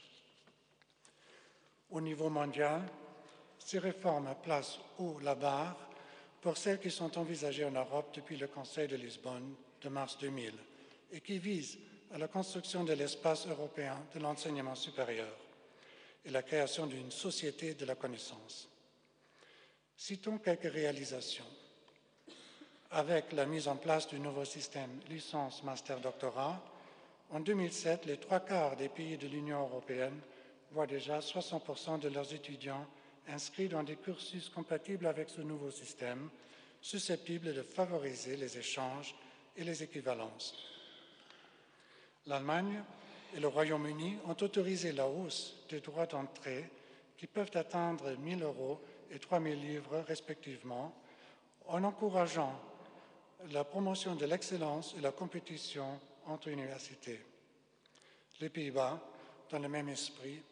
Speaker 7: Au niveau mondial, ces réformes placent haut la barre pour celles qui sont envisagées en Europe depuis le Conseil de Lisbonne de mars 2000 et qui visent à la construction de l'espace européen de l'enseignement supérieur et la création d'une société de la connaissance. Citons quelques réalisations. Avec la mise en place du nouveau système licence, master, doctorat, en 2007, les 3/4 des pays de l'Union européenne voient déjà 60% de leurs étudiants inscrits dans des cursus compatibles avec ce nouveau système, susceptibles de favoriser les échanges et les équivalences. L'Allemagne et le Royaume-Uni ont autorisé la hausse des droits d'entrée qui peuvent atteindre 1 000 € et 3 000 livres respectivement, en encourageant la promotion de l'excellence et la compétition entre universités. Les Pays-Bas, dans le même esprit,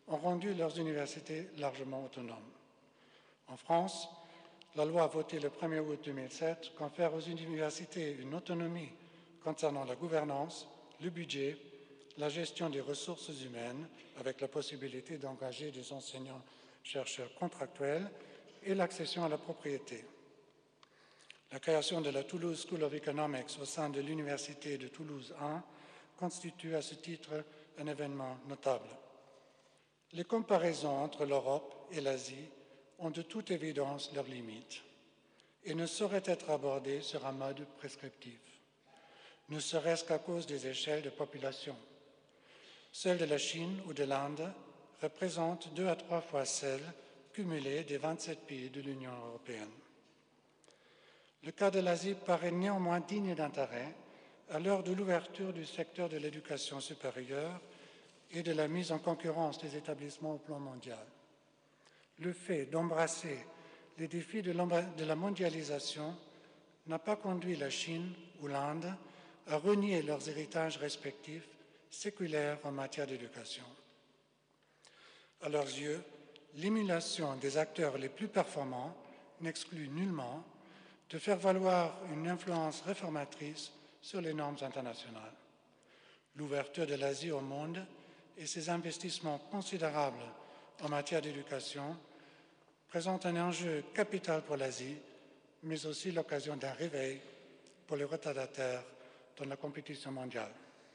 Speaker 7: ont rendu leurs universités largement autonomes. En France, la loi votée le 1er août 2007 confère aux universités une autonomie concernant la gouvernance, le budget, la gestion des ressources humaines, avec la possibilité d'engager des enseignants-chercheurs contractuels et l'accession à la propriété. La création de la Toulouse School of Economics au sein de l'Université de Toulouse I constitue à ce titre un événement notable. Les comparaisons entre l'Europe et l'Asie ont de toute évidence leurs limites et ne sauraient être abordées sur un mode prescriptif, ne serait-ce qu'à cause des échelles de population. Celle de la Chine ou de l'Inde représente 2 à 3 fois celle cumulée des 27 pays de l'Union européenne. Le cas de l'Asie paraît néanmoins digne d'intérêt à l'heure de l'ouverture du secteur de l'éducation supérieure et de la mise en concurrence des établissements au plan mondial. Le fait d'embrasser les défis de la mondialisation n'a pas conduit la Chine ou l'Inde à renier leurs héritages respectifs séculaires en matière d'éducation. À leurs yeux, l'émulation des acteurs les plus performants n'exclut nullement de faire valoir une influence réformatrice sur les normes internationales. L'ouverture de l'Asie au monde et ses investissements considérables en matière d'éducation présentent un enjeu capital pour l'Asie, mais aussi l'occasion d'un réveil pour les retardataires dans la compétition mondiale.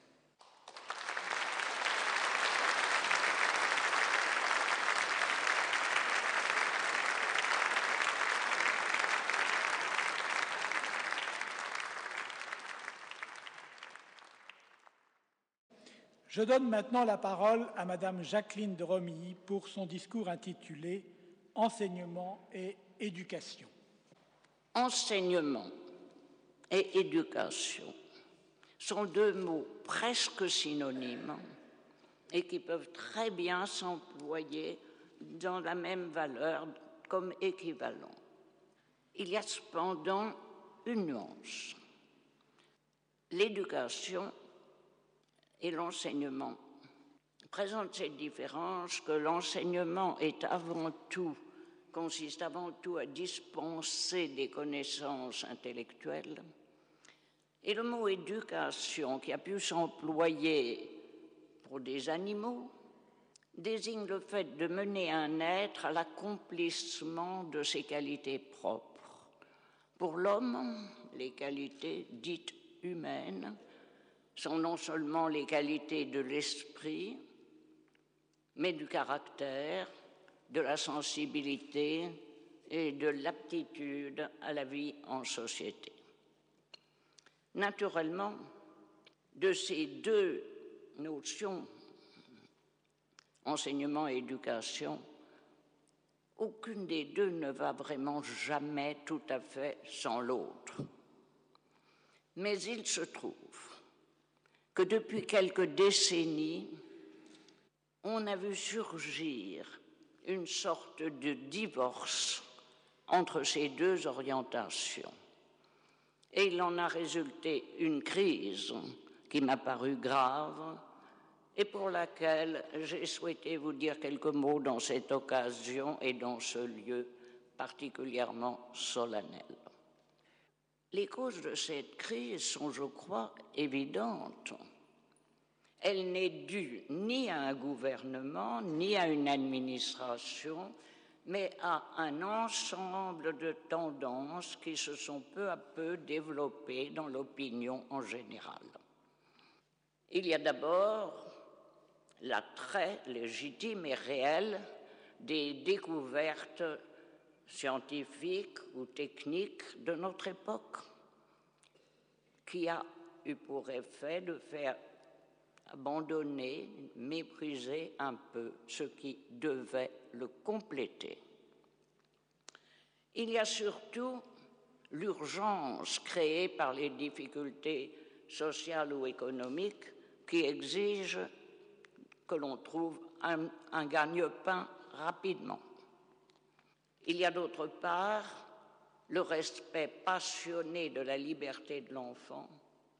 Speaker 3: Je donne maintenant la parole à Madame Jacqueline de Romilly pour son discours intitulé « Enseignement et éducation ».
Speaker 8: Enseignement et éducation sont 2 mots presque synonymes et qui peuvent très bien s'employer dans la même valeur comme équivalent. Il y a cependant une nuance. L'éducation et l'enseignement présentent cette différence que l'enseignement consiste avant tout à dispenser des connaissances intellectuelles, et le mot éducation, qui a pu s'employer pour des animaux, désigne le fait de mener un être à l'accomplissement de ses qualités propres. Pour l'homme, les qualités dites humaines sont non seulement les qualités de l'esprit, mais du caractère, de la sensibilité et de l'aptitude à la vie en société. Naturellement, de ces 2 notions, enseignement et éducation, aucune des 2 ne va vraiment jamais tout à fait sans l'autre. Mais il se trouve que depuis quelques décennies, on a vu surgir une sorte de divorce entre ces 2 orientations. Et il en a résulté une crise qui m'a paru grave et pour laquelle j'ai souhaité vous dire quelques mots dans cette occasion et dans ce lieu particulièrement solennel. Les causes de cette crise sont, je crois, évidentes. Elle n'est due ni à un gouvernement, ni à une administration, mais à un ensemble de tendances qui se sont peu à peu développées dans l'opinion en général. Il y a d'abord l'attrait légitime et réel des découvertes scientifiques ou techniques de notre époque, qui a eu pour effet de faire abandonner, mépriser un peu ce qui devait le compléter. Il y a surtout l'urgence créée par les difficultés sociales ou économiques qui exigent que l'on trouve un gagne-pain rapidement. Il y a d'autre part le respect passionné de la liberté de l'enfant,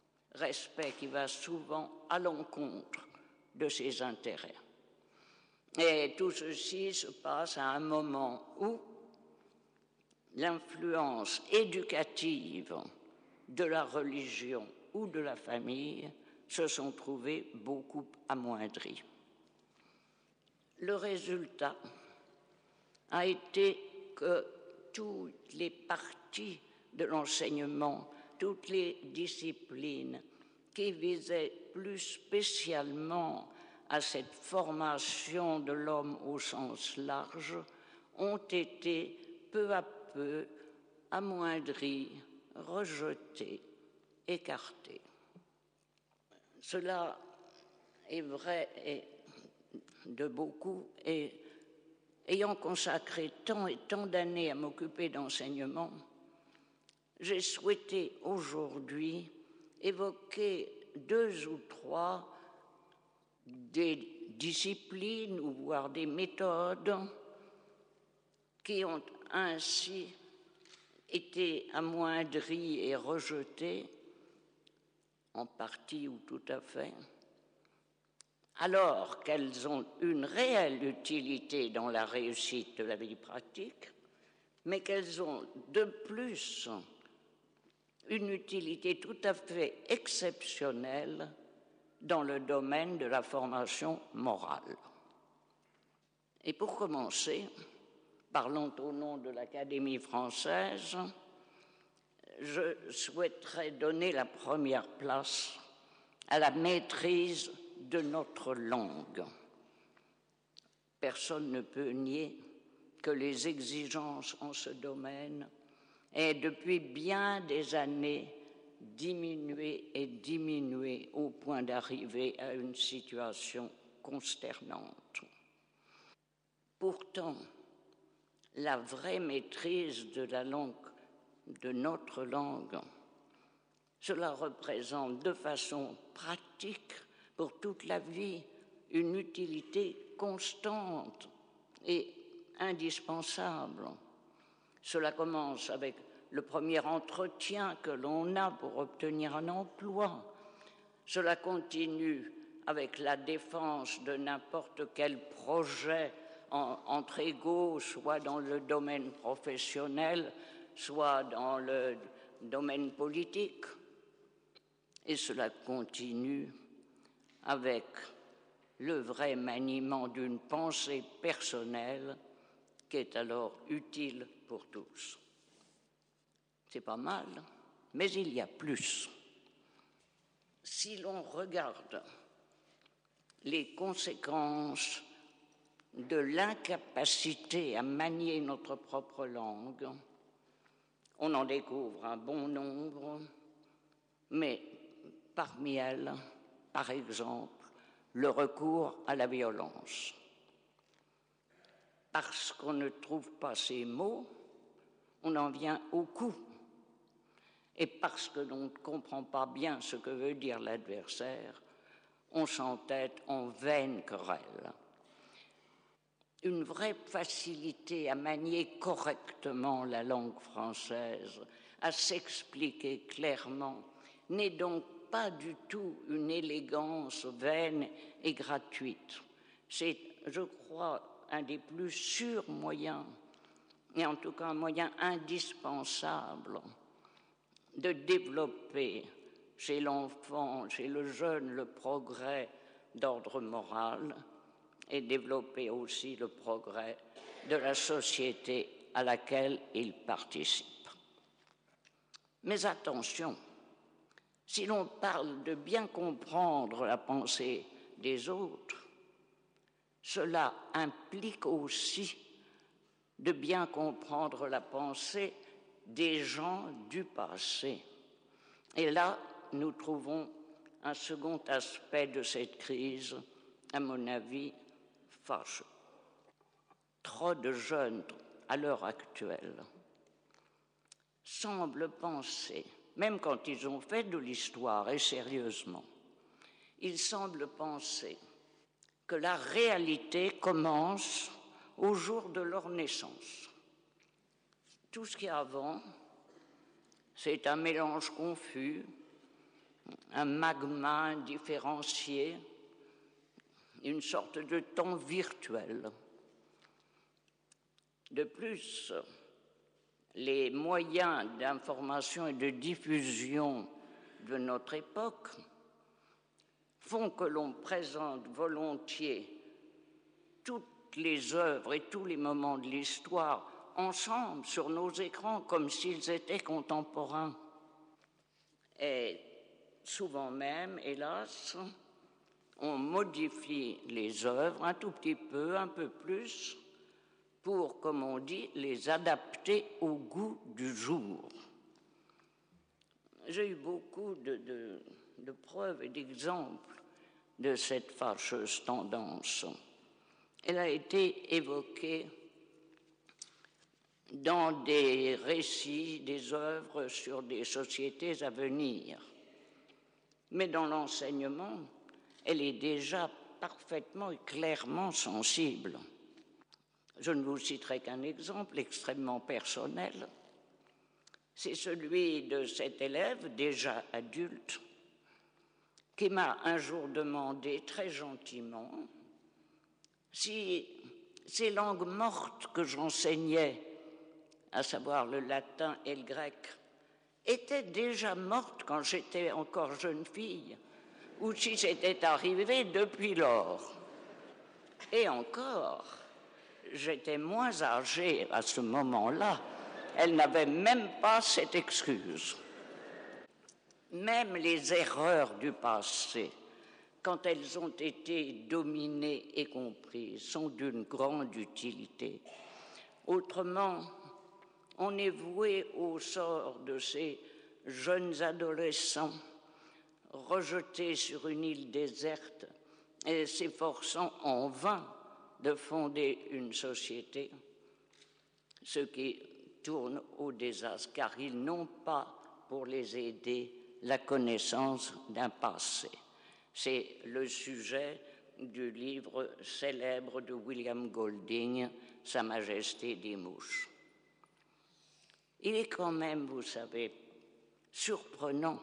Speaker 8: respect qui va souvent à l'encontre de ses intérêts. Et tout ceci se passe à un moment où l'influence éducative de la religion ou de la famille se sont trouvées beaucoup amoindries. Le résultat a été que toutes les parties de l'enseignement, toutes les disciplines qui visaient plus spécialement à cette formation de l'homme au sens large ont été peu à peu amoindries, rejetées, écartées. Cela est vrai de beaucoup, et ayant consacré tant et tant d'années à m'occuper d'enseignement, j'ai souhaité aujourd'hui évoquer 2 ou 3 des disciplines ou voire des méthodes qui ont ainsi été amoindries et rejetées, en partie ou tout à fait, alors qu'elles ont une réelle utilité dans la réussite de la vie pratique, mais qu'elles ont de plus une utilité tout à fait exceptionnelle dans le domaine de la formation morale. Et pour commencer, parlant au nom de l'Académie française, je souhaiterais donner la première place à la maîtrise de notre langue. Personne ne peut nier que les exigences en ce domaine aient depuis bien des années diminué et diminué au point d'arriver à une situation consternante. Pourtant, la vraie maîtrise de la langue, de notre langue, cela représente de façon pratique pour toute la vie une utilité constante et indispensable. Cela commence avec le premier entretien que l'on a pour obtenir un emploi. Cela continue avec la défense de n'importe quel projet entre égaux, soit dans le domaine professionnel, soit dans le domaine politique. Et cela continue avec le vrai maniement d'une pensée personnelle qui est alors utile pour tous. C'est pas mal, mais il y a plus. Si l'on regarde les conséquences de l'incapacité à manier notre propre langue, on en découvre un bon nombre, mais parmi elles, par exemple, le recours à la violence. Parce qu'on ne trouve pas ces mots, on en vient au coup. Et parce que l'on ne comprend pas bien ce que veut dire l'adversaire, on s'entête en vaines querelles. Une vraie facilité à manier correctement la langue française, à s'expliquer clairement, n'est donc pas du tout une élégance vaine et gratuite. C'est, je crois, un des plus sûrs moyens, et en tout cas un moyen indispensable de développer chez l'enfant, chez le jeune, le progrès d'ordre moral et développer aussi le progrès de la société à laquelle il participe. Mais attention, si l'on parle de bien comprendre la pensée des autres, cela implique aussi de bien comprendre la pensée des gens du passé. Et là, nous trouvons un second aspect de cette crise, à mon avis, fâcheux. Trop de jeunes, à l'heure actuelle, semblent penser, même quand ils ont fait de l'histoire, et sérieusement, ils semblent penser que la réalité commence au jour de leur naissance. Tout ce qui est avant, c'est un mélange confus, un magma indifférencié, une sorte de temps virtuel. De plus, les moyens d'information et de diffusion de notre époque font que l'on présente volontiers toutes les œuvres et tous les moments de l'histoire ensemble sur nos écrans comme s'ils étaient contemporains. Et souvent même, hélas, on modifie les œuvres un tout petit peu, un peu plus, pour, comme on dit, les adapter au goût du jour. J'ai eu beaucoup de preuves et d'exemples de cette fâcheuse tendance. Elle a été évoquée dans des récits, des œuvres sur des sociétés à venir. Mais dans l'enseignement, elle est déjà parfaitement et clairement sensible. Je ne vous citerai qu'un exemple extrêmement personnel. C'est celui de cet élève, déjà adulte, qui m'a un jour demandé très gentiment si ces langues mortes que j'enseignais, à savoir le latin et le grec, étaient déjà mortes quand j'étais encore jeune fille, ou si c'était arrivé depuis lors. Et encore, j'étais moins âgée à ce moment-là. Elle n'avait même pas cette excuse. Même les erreurs du passé, quand elles ont été dominées et comprises, sont d'une grande utilité. Autrement, on est voué au sort de ces jeunes adolescents rejetés sur une île déserte et s'efforçant en vain de fonder une société, ce qui tourne au désastre, car ils n'ont pas, pour les aider, la connaissance d'un passé. C'est le sujet du livre célèbre de William Golding, Sa Majesté des mouches. Il est quand même, vous savez, surprenant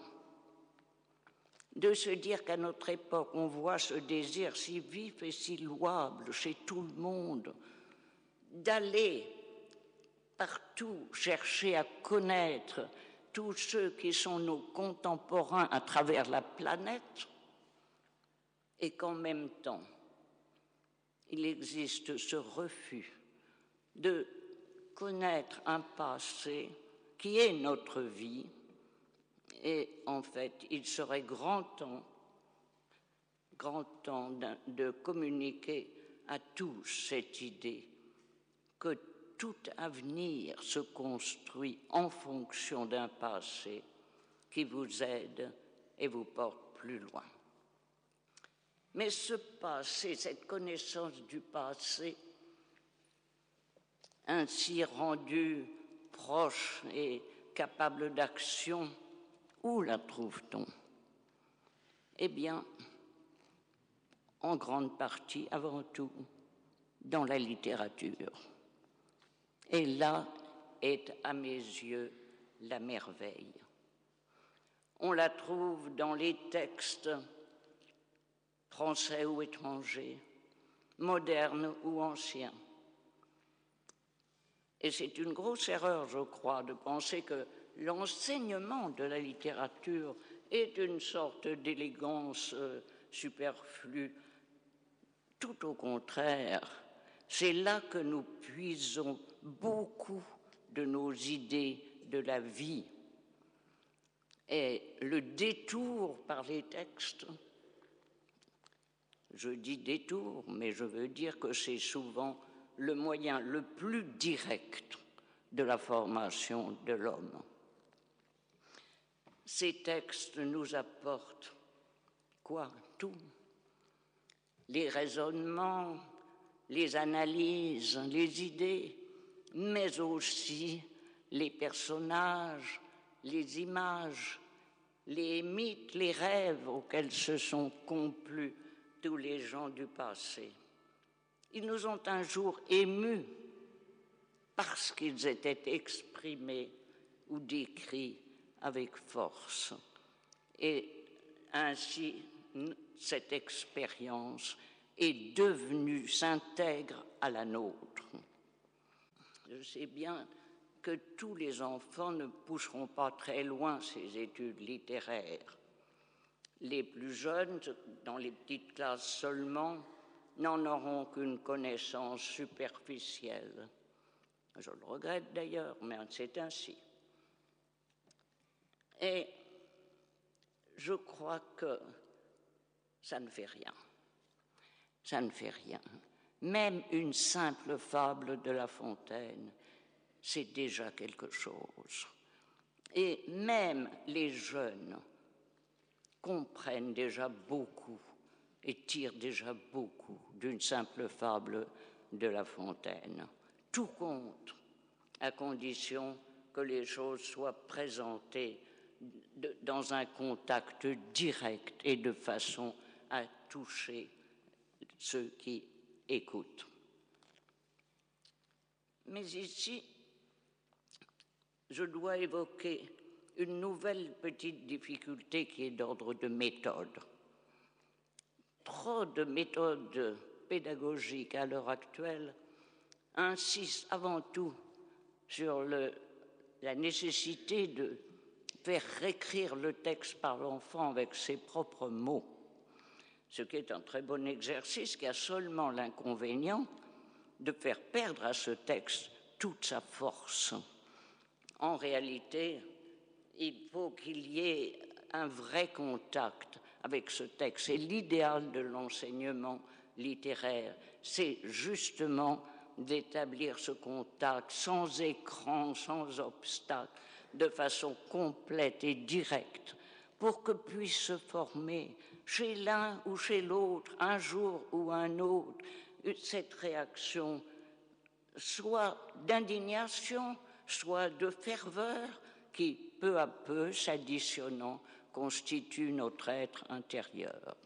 Speaker 8: de se dire qu'à notre époque, on voit ce désir si vif et si louable chez tout le monde d'aller partout chercher à connaître tous ceux qui sont nos contemporains à travers la planète, et qu'en même temps, il existe ce refus de connaître un passé qui est notre vie. Et en fait, il serait grand temps de communiquer à tous cette idée que tout avenir se construit en fonction d'un passé qui vous aide et vous porte plus loin. Mais ce passé, cette connaissance du passé, ainsi rendu proche et capable d'action, où la trouve-t-on? Eh bien, en grande partie, avant tout, dans la littérature. Et là est, à mes yeux, la merveille. On la trouve dans les textes français ou étrangers, modernes ou anciens. Et c'est une grosse erreur, je crois, de penser que l'enseignement de la littérature est une sorte d'élégance superflue. Tout au contraire, c'est là que nous puisons beaucoup de nos idées de la vie. Et le détour par les textes, je dis détour, mais je veux dire que c'est souvent le moyen le plus direct de la formation de l'homme. Ces textes nous apportent quoi? Tout. Les raisonnements, les analyses, les idées, mais aussi les personnages, les images, les mythes, les rêves auxquels se sont complus tous les gens du passé. Ils nous ont un jour émus parce qu'ils étaient exprimés ou décrits avec force. Et ainsi, cette expérience est devenue, s'intègre à la nôtre. Je sais bien que tous les enfants ne pousseront pas très loin ces études littéraires. Les plus jeunes, dans les petites classes seulement, n'en auront qu'une connaissance superficielle. Je le regrette d'ailleurs, mais c'est ainsi. Et je crois que ça ne fait rien. Ça ne fait rien. Même une simple fable de La Fontaine, c'est déjà quelque chose. Et même les jeunes comprennent déjà beaucoup et tirent déjà beaucoup d'une simple fable de La Fontaine. Tout compte, à condition que les choses soient présentées dans un contact direct et de façon à toucher ceux qui écoutent. Mais ici, je dois évoquer une nouvelle petite difficulté qui est d'ordre de méthode. Trop de méthodes pédagogiques à l'heure actuelle insistent avant tout sur la nécessité de faire réécrire le texte par l'enfant avec ses propres mots, ce qui est un très bon exercice qui a seulement l'inconvénient de faire perdre à ce texte toute sa force. En réalité, il faut qu'il y ait un vrai contact avec ce texte. Et l'idéal de l'enseignement littéraire, c'est justement d'établir ce contact sans écran, sans obstacle, de façon complète et directe, pour que puisse se former chez l'un ou chez l'autre, un jour ou un autre, cette réaction, soit d'indignation, soit de ferveur, qui, peu à peu, s'additionnant, constitue notre être intérieur.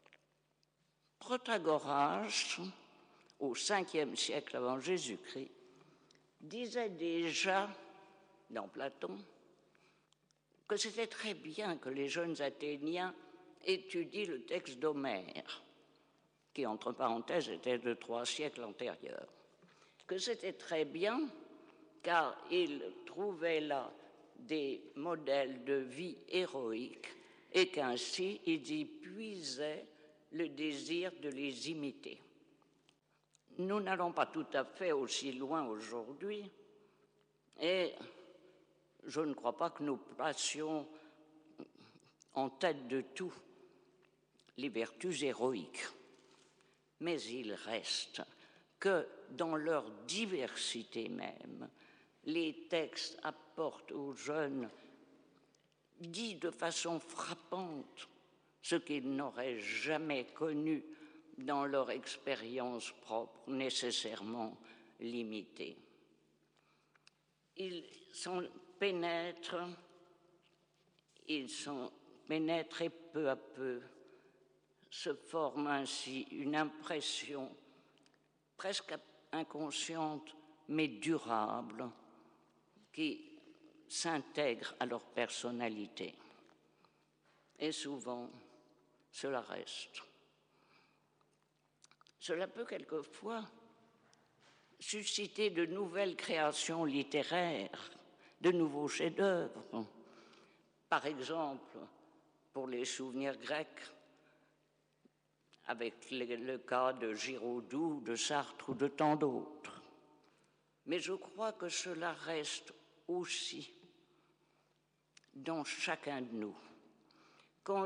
Speaker 8: Protagoras, au 5e siècle avant Jésus-Christ, disait déjà, dans Platon, que c'était très bien que les jeunes Athéniens étudient le texte d'Homère, qui, entre parenthèses, était de 3 siècles antérieurs. Que c'était très bien, car ils trouvaient là des modèles de vie héroïques et qu'ainsi ils y puisaient le désir de les imiter. Nous n'allons pas tout à fait aussi loin aujourd'hui et je ne crois pas que nous placions en tête de tout les vertus héroïques. Mais il reste que dans leur diversité même, les textes apportent aux jeunes, dit de façon frappante, ce qu'ils n'auraient jamais connu dans leur expérience propre, nécessairement limitée. Ils s'en pénètrent et peu à peu se forme ainsi une impression presque inconsciente mais durable qui s'intègre à leur personnalité. Et souvent, cela reste. Cela peut quelquefois susciter de nouvelles créations littéraires, de nouveaux chefs-d'œuvre. Par exemple, pour les souvenirs grecs, avec le cas de Giraudoux, de Sartre ou de tant d'autres. Mais je crois que cela reste aussi dans chacun de nous. Qu'on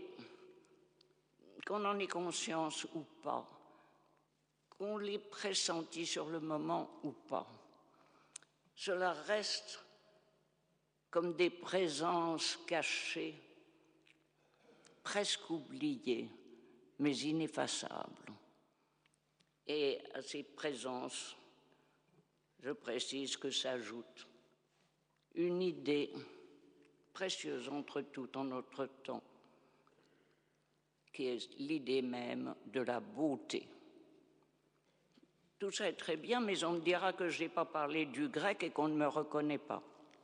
Speaker 8: en ait conscience ou pas, qu'on l'ait pressenti sur le moment ou pas, cela reste comme des présences cachées, presque oubliées, mais ineffaçables. Et à ces présences, je précise que s'ajoute une idée précieuse entre toutes en notre temps, qui est l'idée même de la beauté. Tout ça est très bien, mais on me dira que je n'ai pas parlé du grec et qu'on ne me reconnaît pas.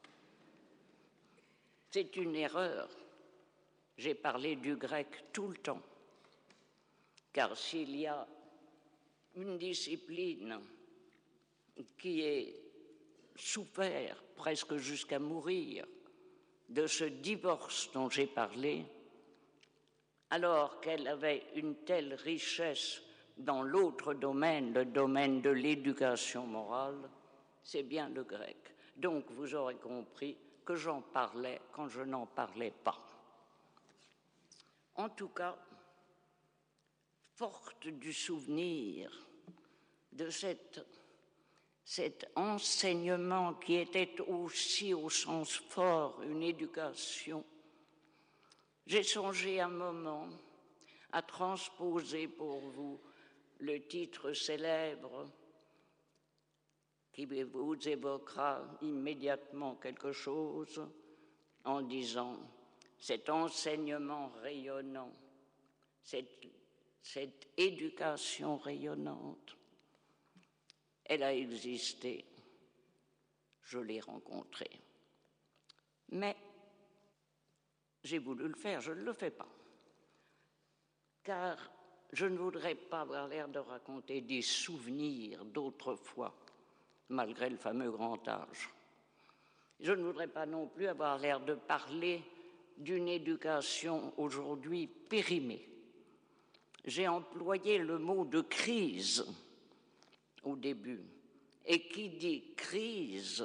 Speaker 8: C'est une erreur. J'ai parlé du grec tout le temps, car s'il y a une discipline qui est souffert presque jusqu'à mourir de ce divorce dont j'ai parlé, alors qu'elle avait une telle richesse dans l'autre domaine, le domaine de l'éducation morale, c'est bien le grec. Donc vous aurez compris que j'en parlais quand je n'en parlais pas. En tout cas, forte du souvenir de cet enseignement qui était aussi au sens fort une éducation, j'ai songé un moment à transposer pour vous le titre célèbre qui vous évoquera immédiatement quelque chose en disant cet enseignement rayonnant, cette éducation rayonnante, elle a existé, je l'ai rencontrée. Mais j'ai voulu le faire, je ne le fais pas. Car je ne voudrais pas avoir l'air de raconter des souvenirs d'autrefois, malgré le fameux grand âge. Je ne voudrais pas non plus avoir l'air de parler d'une éducation aujourd'hui périmée. J'ai employé le mot de crise au début. Et qui dit crise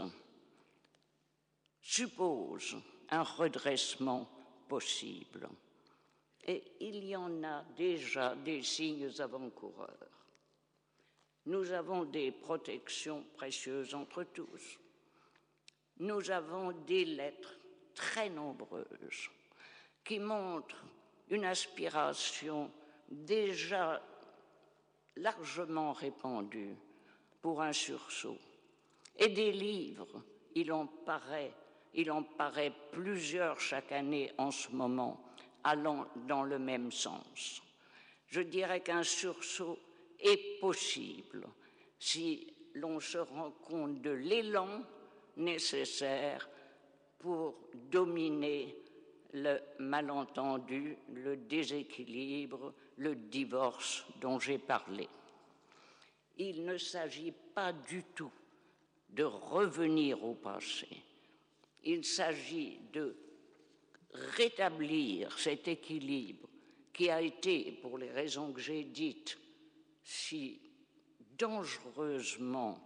Speaker 8: suppose un redressement possible. Et il y en a déjà des signes avant-coureurs. Nous avons des protections précieuses entre tous. Nous avons des lettres très nombreuses qui montrent une aspiration déjà largement répandue pour un sursaut. Et des livres, il en paraît plusieurs chaque année en ce moment, allant dans le même sens. Je dirais qu'un sursaut est possible si l'on se rend compte de l'élan nécessaire pour dominer le malentendu, le déséquilibre, le divorce dont j'ai parlé. Il ne s'agit pas du tout de revenir au passé. Il s'agit de rétablir cet équilibre qui a été, pour les raisons que j'ai dites, si dangereusement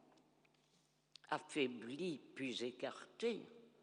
Speaker 8: affaibli puis écarté,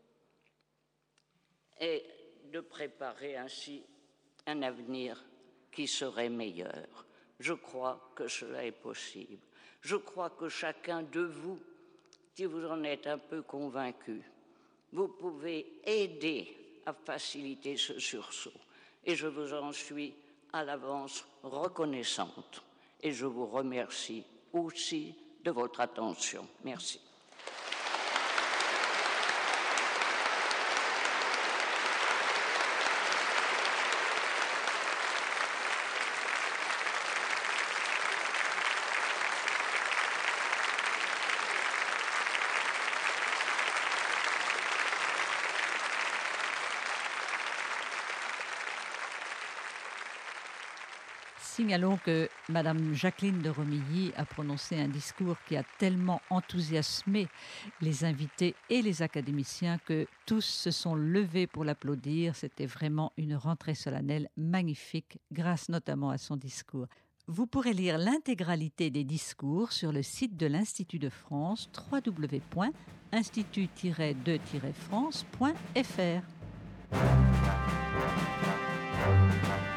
Speaker 8: et de préparer ainsi un avenir qui serait meilleur. Je crois que cela est possible. Je crois que chacun de vous, si vous en êtes un peu convaincu, vous pouvez aider à faciliter ce sursaut. Et je vous en suis à l'avance reconnaissante. Et je vous remercie aussi de votre attention. Merci.
Speaker 2: Signalons que Madame Jacqueline de Romilly a prononcé un discours qui a tellement enthousiasmé les invités et les académiciens que tous se sont levés pour l'applaudir. C'était vraiment une rentrée solennelle magnifique, grâce notamment à son discours. Vous pourrez lire l'intégralité des discours sur le site de l'Institut de France, www.institut-de-france.fr.